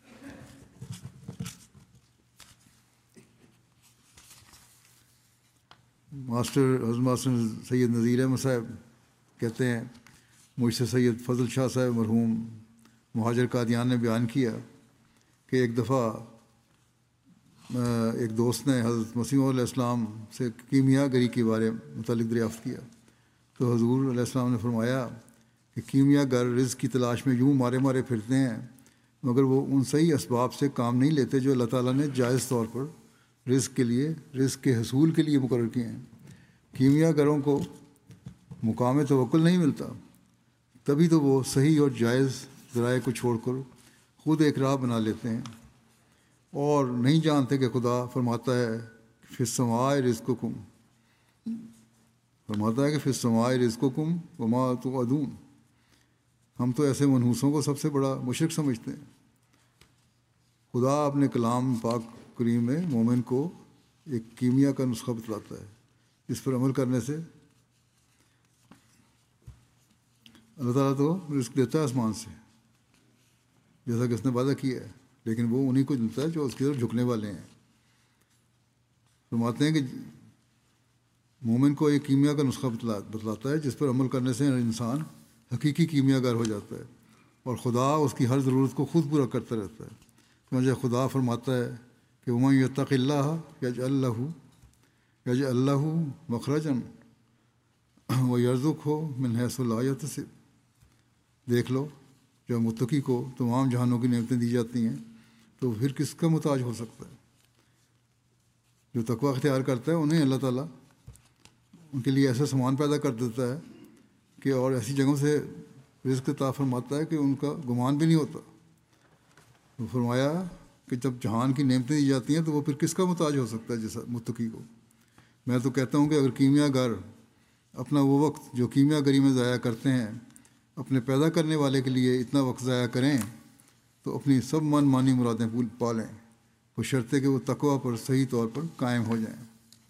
ماسٹر حضرت ماسٹر سید نذیر احمد صاحب کہتے ہیں، مجھ سے سید فضل شاہ صاحب مرحوم مہاجر قادیان نے بیان کیا کہ ایک دفعہ ایک دوست نے حضرت مسیح علیہ السلام سے کیمیا گری کے بارے متعلق دریافت کیا، تو حضور علیہ السلام نے فرمایا کہ کیمیا گر رزق کی تلاش میں یوں مارے مارے پھرتے ہیں، مگر وہ ان صحیح اسباب سے کام نہیں لیتے جو اللہ تعالیٰ نے جائز طور پر رزق کے لیے رزق کے حصول کے لیے مقرر کیے ہیں۔ کیمیا گروں کو مقام توکل نہیں ملتا، تبھی تو وہ صحیح اور جائز ذرائع کو چھوڑ کر خود ایک راہ بنا لیتے ہیں اور نہیں جانتے کہ خدا فرماتا ہے فی السماء رزقکم فرماتا ہے کہ فی السماء رزقکم وما توعدون۔ ہم تو ایسے منحوسوں کو سب سے بڑا مشرک سمجھتے ہیں۔ خدا اپنے کلام پاک کریم میں مومن کو ایک کیمیا کا نسخہ بتلاتا ہے، اس پر عمل کرنے سے اللہ تعالیٰ تو رزق دیتا ہے آسمان سے جیسا کہ اس نے وعدہ کیا ہے، لیکن وہ انہیں کو ملتا ہے جو اس کی طرف جھکنے والے ہیں۔ فرماتے ہیں کہ مومن کو ایک کیمیا کا نسخہ بتلا بتلاتا ہے جس پر عمل کرنے سے انسان حقیقی کیمیا گر ہو جاتا ہے اور خدا اس کی ہر ضرورت کو خود پورا کرتا رہتا ہے۔ مجھے خدا فرماتا ہے کہ ومن یتق اللہ یجعل لہ یجعل لہ مخرجا ویرزقہ من حیث لا یحتسب۔ دیکھ لو، جب متقی کو تمام جہانوں کی نعمتیں دی جاتی ہیں تو پھر کس کا محتاج ہو سکتا ہے؟ جو تقوی اختیار کرتا ہے انہیں اللہ تعالیٰ ان کے لیے ایسا سامان پیدا کر دیتا ہے کہ اور ایسی جگہوں سے رزق عطا فرماتا ہے کہ ان کا گمان بھی نہیں ہوتا۔ وہ فرمایا کہ جب جہان کی نعمتیں دی جاتی ہیں تو وہ پھر کس کا محتاج ہو سکتا ہے جیسا متقی کو۔ میں تو کہتا ہوں کہ اگر کیمیا گر اپنا وہ وقت جو کیمیا گری میں ضائع کرتے ہیں اپنے پیدا کرنے والے کے لیے اتنا وقت ضائع کریں تو اپنی سب من مانی مرادیں پا لیں، بشرطے کہ وہ تقوی پر صحیح طور پر قائم ہو جائیں۔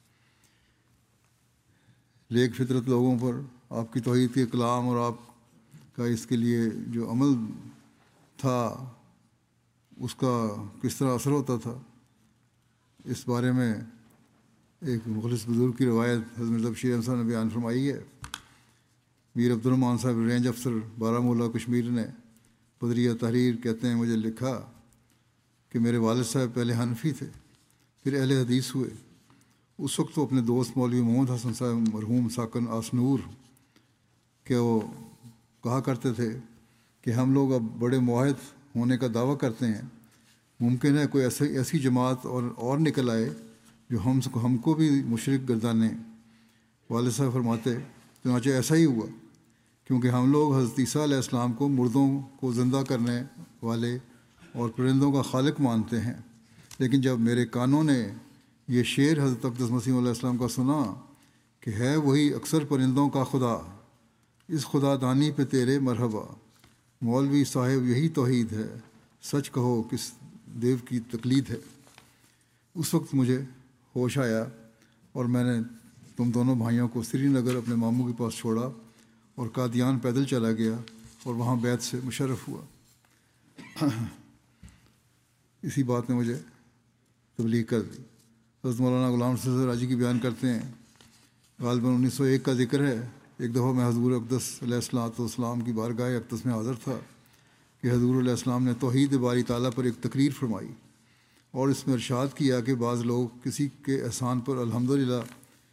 لیک فطرت لوگوں پر آپ کی توحید کے کلام اور آپ کا اس کے لیے جو عمل تھا اس کا کس طرح اثر ہوتا تھا، اس بارے میں ایک مخلص بزرگ کی روایت حضرت مرزا بشیر احمد صاحب نے بیان فرمائی ہے۔ میر عبد الرحمٰن صاحب رینج افسر بارہ مولہ کشمیر نے بدریہ تحریر کہتے ہیں، مجھے لکھا کہ میرے والد صاحب پہلے حنفی تھے، پھر اہل حدیث ہوئے۔ اس وقت تو اپنے دوست مولوی محمد حسن صاحب مرحوم ساکن آسنور کہ وہ کہا کرتے تھے کہ ہم لوگ اب بڑے موحد ہونے کا دعویٰ کرتے ہیں، ممکن ہے کوئی ایسی ایسی جماعت اور اور نکل آئے جو ہم ہم کو بھی مشرک گردانے۔ والد صاحب فرماتے چنانچہ ایسا ہی ہوا، کیونکہ ہم لوگ حضرت عیسیٰ علیہ السلام کو مردوں کو زندہ کرنے والے اور پرندوں کا خالق مانتے ہیں، لیکن جب میرے کانوں نے یہ شعر حضرت اقدس مسیح علیہ السلام کا سنا کہ ہے وہی اکثر پرندوں کا خدا، اس خدا دانی پہ تیرے مرحبا، مولوی صاحب یہی توحید ہے، سچ کہو کس دیو کی تقلید ہے۔ اس وقت مجھے ہوش آیا اور میں نے تم دونوں بھائیوں کو سری نگر اپنے ماموں کے پاس چھوڑا اور قادیان پیدل چلا گیا اور وہاں بیت سے مشرف ہوا۔ اسی بات نے مجھے تبلیغ کر دی۔ حضرت مولانا غلام رسول راجی کی بیان کرتے ہیں، غالباً انیس سو ایک کا ذکر ہے، ایک دفعہ میں حضور اقدس علیہ الصلوۃ والسلام کی بارگاہ اقدس میں حاضر تھا کہ حضور علیہ السلام نے توحید باری تعالیٰ پر ایک تقریر فرمائی اور اس میں ارشاد کیا کہ بعض لوگ کسی کے احسان پر الحمدللہ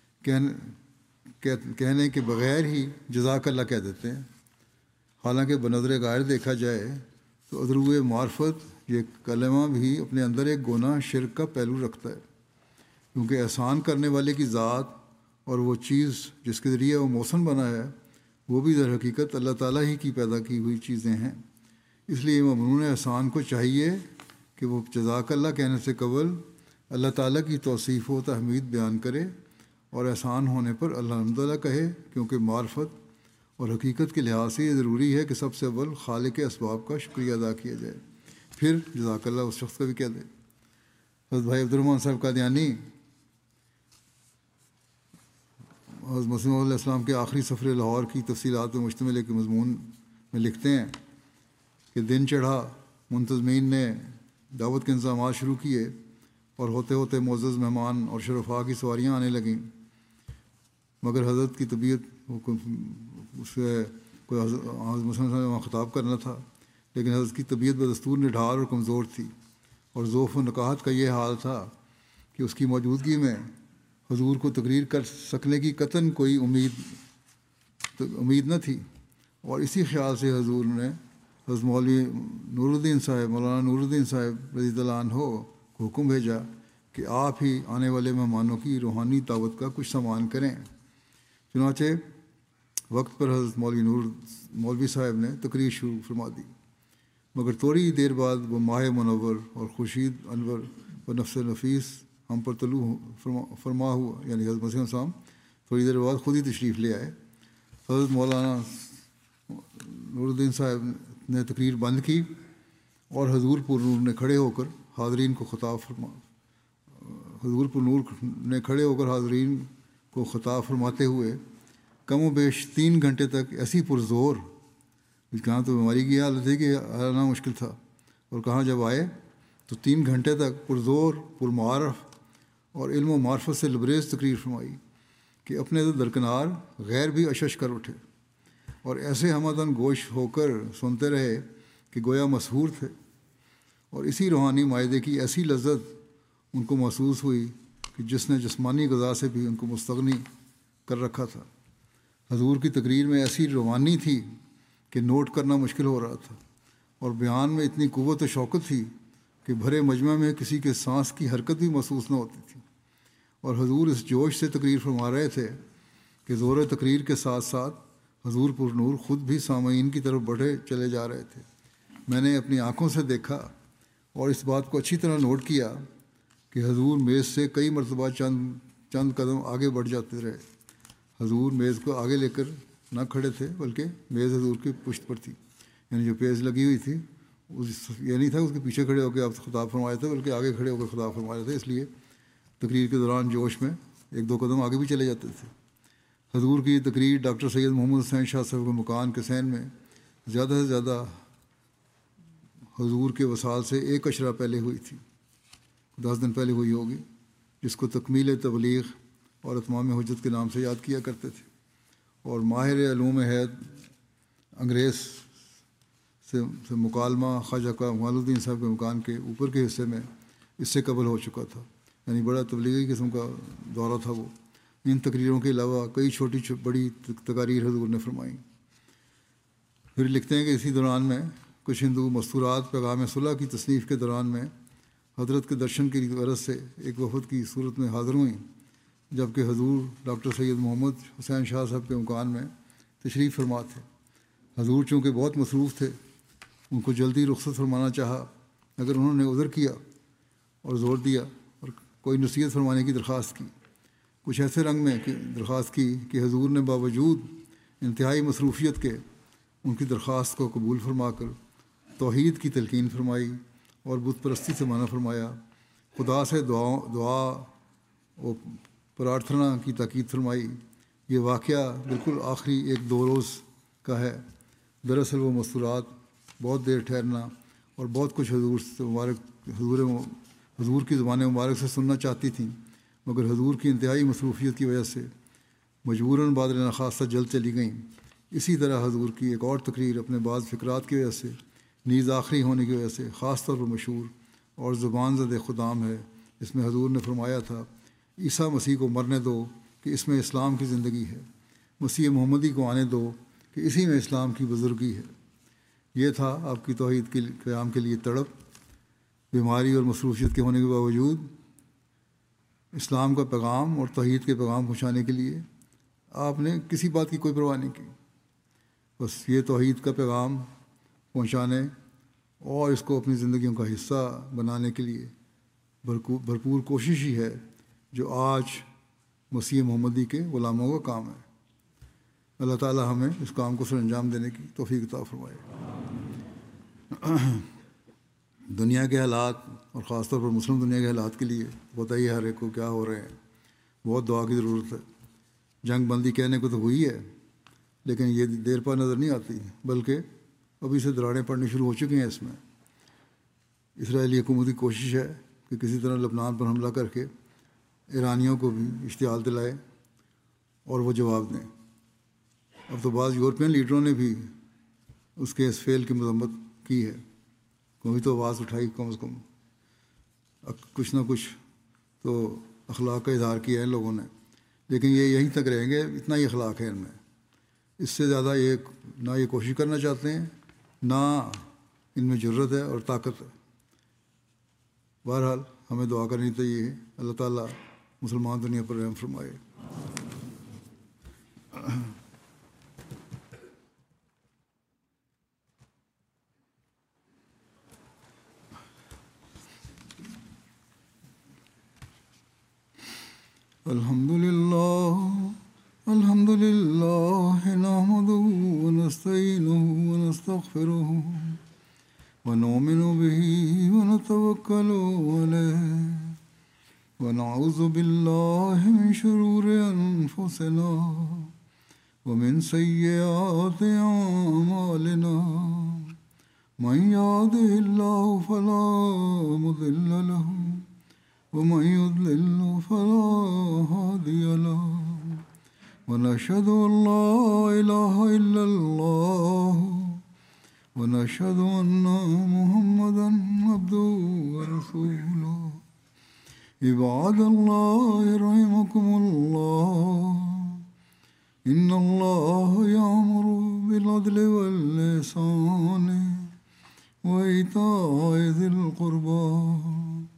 کہنے کے بغیر ہی جزاک اللہ کہہ دیتے ہیں، حالانکہ بنظر غیر دیکھا جائے تو ادروئے معرفت یہ کلمہ بھی اپنے اندر ایک گناہ شرک کا پہلو رکھتا ہے، کیونکہ احسان کرنے والے کی ذات اور وہ چیز جس کے ذریعے وہ موسم بنا ہے وہ بھی در حقیقت اللہ تعالیٰ ہی کی پیدا کی ہوئی چیزیں ہیں۔ اس لیے ممنون احسان کو چاہیے کہ وہ جزاک اللہ کہنے سے قبل اللہ تعالیٰ کی توصیف و تحمید بیان کرے اور احسان ہونے پر الحمدللہ کہے، کیونکہ معرفت اور حقیقت کے لحاظ سے یہ ضروری ہے کہ سب سے اول خالق کے اسباب کا شکریہ ادا کیا جائے، پھر جزاک اللہ اس شخص کا بھی کہہ دے۔ حضرت بھائی عبد الرحمٰن صاحب قادیانی حضرت مسیح علیہ السلام کے آخری سفر لاہور کی تفصیلات پر مشتمل ایک مضمون میں لکھتے ہیں کہ دن چڑھا، منتظمین نے دعوت کے انتظامات شروع کیے اور ہوتے ہوتے معزز مہمان اور شرفاء کی سواریاں آنے لگیں، مگر حضرت کی طبیعت اس سے کوئی حضرت مسلم خطاب کرنا تھا، لیکن حضرت کی طبیعت بدستور نڈھال اور کمزور تھی اور ذوف و نقاہت کا یہ حال تھا کہ اس کی موجودگی میں حضور کو تقریر کر سکنے کی قطعاً کوئی امید امید نہ تھی، اور اسی خیال سے حضور نے حضرت مولوی نور الدین صاحب مولانا نور الدین صاحب رضی اللہ عنہ کو حکم بھیجا کہ آپ ہی آنے والے مہمانوں کی روحانی دعوت کا کچھ سامان کریں۔ چنانچہ وقت پر حضرت مولوی نور مولوی صاحب نے تقریر شروع فرما دی، مگر تھوڑی دیر بعد وہ ماہ منور اور خورشید انور و نفس نفیس ہم پر طلوع فرما فرما ہوا، یعنی حضرت مسیح السلام تھوڑی دیر بعد خود ہی تشریف لے آئے۔ حضرت مولانا نور الدین صاحب نے تقریر بند کی اور حضور پر نور نے کھڑے ہو کر حاضرین کو خطاب فرما حضور پر نور نے کھڑے ہو کر حاضرین کو خطاب فرماتے ہوئے کم و بیش تین گھنٹے تک ایسی پرزور، کہاں تو بیماری کی حالت تھی کہ آنا مشکل تھا، اور کہاں جب آئے تو تین گھنٹے تک پرزور پرمعارف اور علم و معرفت سے لبریز تقریر فرمائی کہ اپنے درکنار غیر بھی اشش کر اٹھے اور ایسے ہمدن گوش ہو کر سنتے رہے کہ گویا مسحور تھے، اور اسی روحانی معاہدے کی ایسی لذت ان کو محسوس ہوئی کہ جس نے جسمانی غذا سے بھی ان کو مستغنی کر رکھا تھا۔ حضور کی تقریر میں ایسی روانی تھی کہ نوٹ کرنا مشکل ہو رہا تھا، اور بیان میں اتنی قوت و شوقت تھی کہ بھرے مجمع میں کسی کے سانس کی حرکت بھی محسوس نہ ہوتی تھی، اور حضور اس جوش سے تقریر فرما رہے تھے کہ زور تقریر کے ساتھ ساتھ حضور پر نور خود بھی سامعین کی طرف بڑھے چلے جا رہے تھے۔ میں نے اپنی آنکھوں سے دیکھا اور اس بات کو اچھی طرح نوٹ کیا کہ حضور میز سے کئی مرتبہ چند چند قدم آگے بڑھ جاتے رہے۔ حضور میز کو آگے لے کر نہ کھڑے تھے، بلکہ میز حضور کی پشت پر تھی، یعنی جو پیز لگی ہوئی تھی اس یہ نہیں تھا اس کے پیچھے کھڑے ہو کے آپ خطاب فرمائے تھے، بلکہ آگے کھڑے ہو کے خطاب فرمائے تھے، اس لیے تقریر کے دوران جوش میں ایک دو قدم آگے بھی چلے جاتے تھے۔ حضور کی تقریر ڈاکٹر سید محمد حسین شاہ صاحب کے مکان کے سین میں زیادہ سے زیادہ حضور کے وصال سے ایک اشرہ پہلے ہوئی تھی، دس دن پہلے ہوئی ہوگی، جس کو تکمیل تبلیغ اور اتمام حجت کے نام سے یاد کیا کرتے تھے، اور ماہر علوم حید انگریز سے سے مکالمہ خواجہ کا کمال الدین صاحب کے مکان کے اوپر کے حصے میں اس سے قبل ہو چکا تھا، یعنی بڑا تبلیغی قسم کا دورہ تھا وہ۔ ان تقریروں کے علاوہ کئی چھوٹی بڑی تقاریر حضور نے فرمائیں۔ پھر لکھتے ہیں کہ اسی دوران میں کچھ ہندو مستورات پیغام صلح کی تصنیف کے دوران میں حضرت کے درشن کی غرض سے ایک وفد کی صورت میں حاضر ہوئیں، جبکہ حضور ڈاکٹر سید محمد حسین شاہ صاحب کے مکان میں تشریف فرما تھے۔ حضور چونکہ بہت مصروف تھے، ان کو جلدی رخصت فرمانا چاہا، اگر انہوں نے عذر کیا اور زور دیا اور کوئی نصیحت فرمانے کی درخواست کی، کچھ ایسے رنگ میں کہ درخواست کی کہ حضور نے باوجود انتہائی مصروفیت کے ان کی درخواست کو قبول فرما کر توحید کی تلقین فرمائی اور بت پرستی سے منع فرمایا، خدا سے دعا دعا و پرارتھنا کی تاکید فرمائی۔ یہ واقعہ بالکل آخری ایک دو روز کا ہے۔ دراصل وہ مستورات، بہت دیر ٹھہرنا اور بہت کچھ حضور سے مبارک حضور حضور کی زبان مبارک سے سننا چاہتی تھیں، مگر حضور کی انتہائی مصروفیت کی وجہ سے مجبوراً بعد نخواستہ جلد چلی گئیں۔ اسی طرح حضور کی ایک اور تقریر اپنے بعض فقرات کی وجہ سے نیز آخری ہونے کی وجہ سے خاص طور پر مشہور اور زبان زد خدام ہے، جس میں حضور نے فرمایا تھا، عیسیٰ مسیح کو مرنے دو کہ اس میں اسلام کی زندگی ہے، مسیح محمدی کو آنے دو کہ اسی میں اسلام کی بزرگی ہے۔ یہ تھا آپ کی توحید کے قیام کے لیے تڑپ۔ بیماری اور مصروفیت کے ہونے کے باوجود اسلام کا پیغام اور توحید کے پیغام پہنچانے کے لیے آپ نے کسی بات کی کوئی پرواہ نہیں کی، بس یہ توحید کا پیغام پہنچانے اور اس کو اپنی زندگیوں کا حصہ بنانے کے لیے بھرپور کوشش ہی ہے جو آج مسیح محمدی کے غلاموں کا کام ہے۔ اللہ تعالیٰ ہمیں اس کام کو سر انجام دینے کی توفیق عطا فرمائے۔ دنیا کے حالات اور خاص طور پر مسلم دنیا کے حالات کے لیے پتہ ہی ہے ہر ایک کو کیا ہو رہے ہیں، بہت دعا کی ضرورت ہے۔ جنگ بندی کہنے کو تو ہوئی ہے، لیکن یہ دیر پا نظر نہیں آتی، بلکہ ابھی سے دراڑیں پڑنی شروع ہو چکی ہیں۔ اس میں اسرائیلی حکومت کی کوشش ہے کہ کسی طرح لبنان پر حملہ کر کے ایرانیوں کو بھی اشتعال دلائے اور وہ جواب دیں۔ اب تو بعض یورپین لیڈروں نے بھی اس کے اس فعل کی مذمت کی ہے، کوئی تو آواز اٹھائی، کم از کم کچھ نہ کچھ تو اخلاق کا اظہار کیا ہے ان لوگوں نے، لیکن یہ یہیں تک رہیں گے، اتنا ہی اخلاق ہے ان میں، اس سے زیادہ یہ نہ یہ کوشش کرنا چاہتے ہیں، نہ ان میں جرت ہے اور طاقت ہے۔ بہرحال ہمیں دعا کرنی چاہیے، اللہ تعالیٰ مسلمان دنیا پر رحم فرمائے۔ الحمد للہ الحمد للہ نحمدہ ونستعینہ ونستغفرہ ونؤمن بہ ونتوکل علیہ ونعوذ باللہ من شرور انفسنا ومن سیئات اعمالنا من یہدہ اللہ فلا مضل لہ ومن يضلل فلا هادي له ونشهد أن لا إله إلا الله ونشهد أن محمدا عبده ورسوله عباد الله رحمكم الله إن الله يأمر بالعدل والإحسان وإيتاء ذي القربى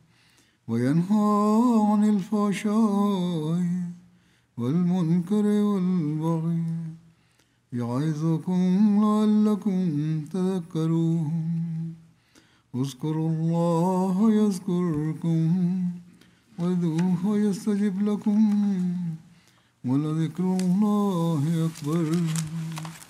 وينهى عن الفحشاء والمنكر والبغي يعظكم لعلكم تذكرون اذكروا الله يذكركم وادعوه يستجب لكم ولذكر الله أكبر۔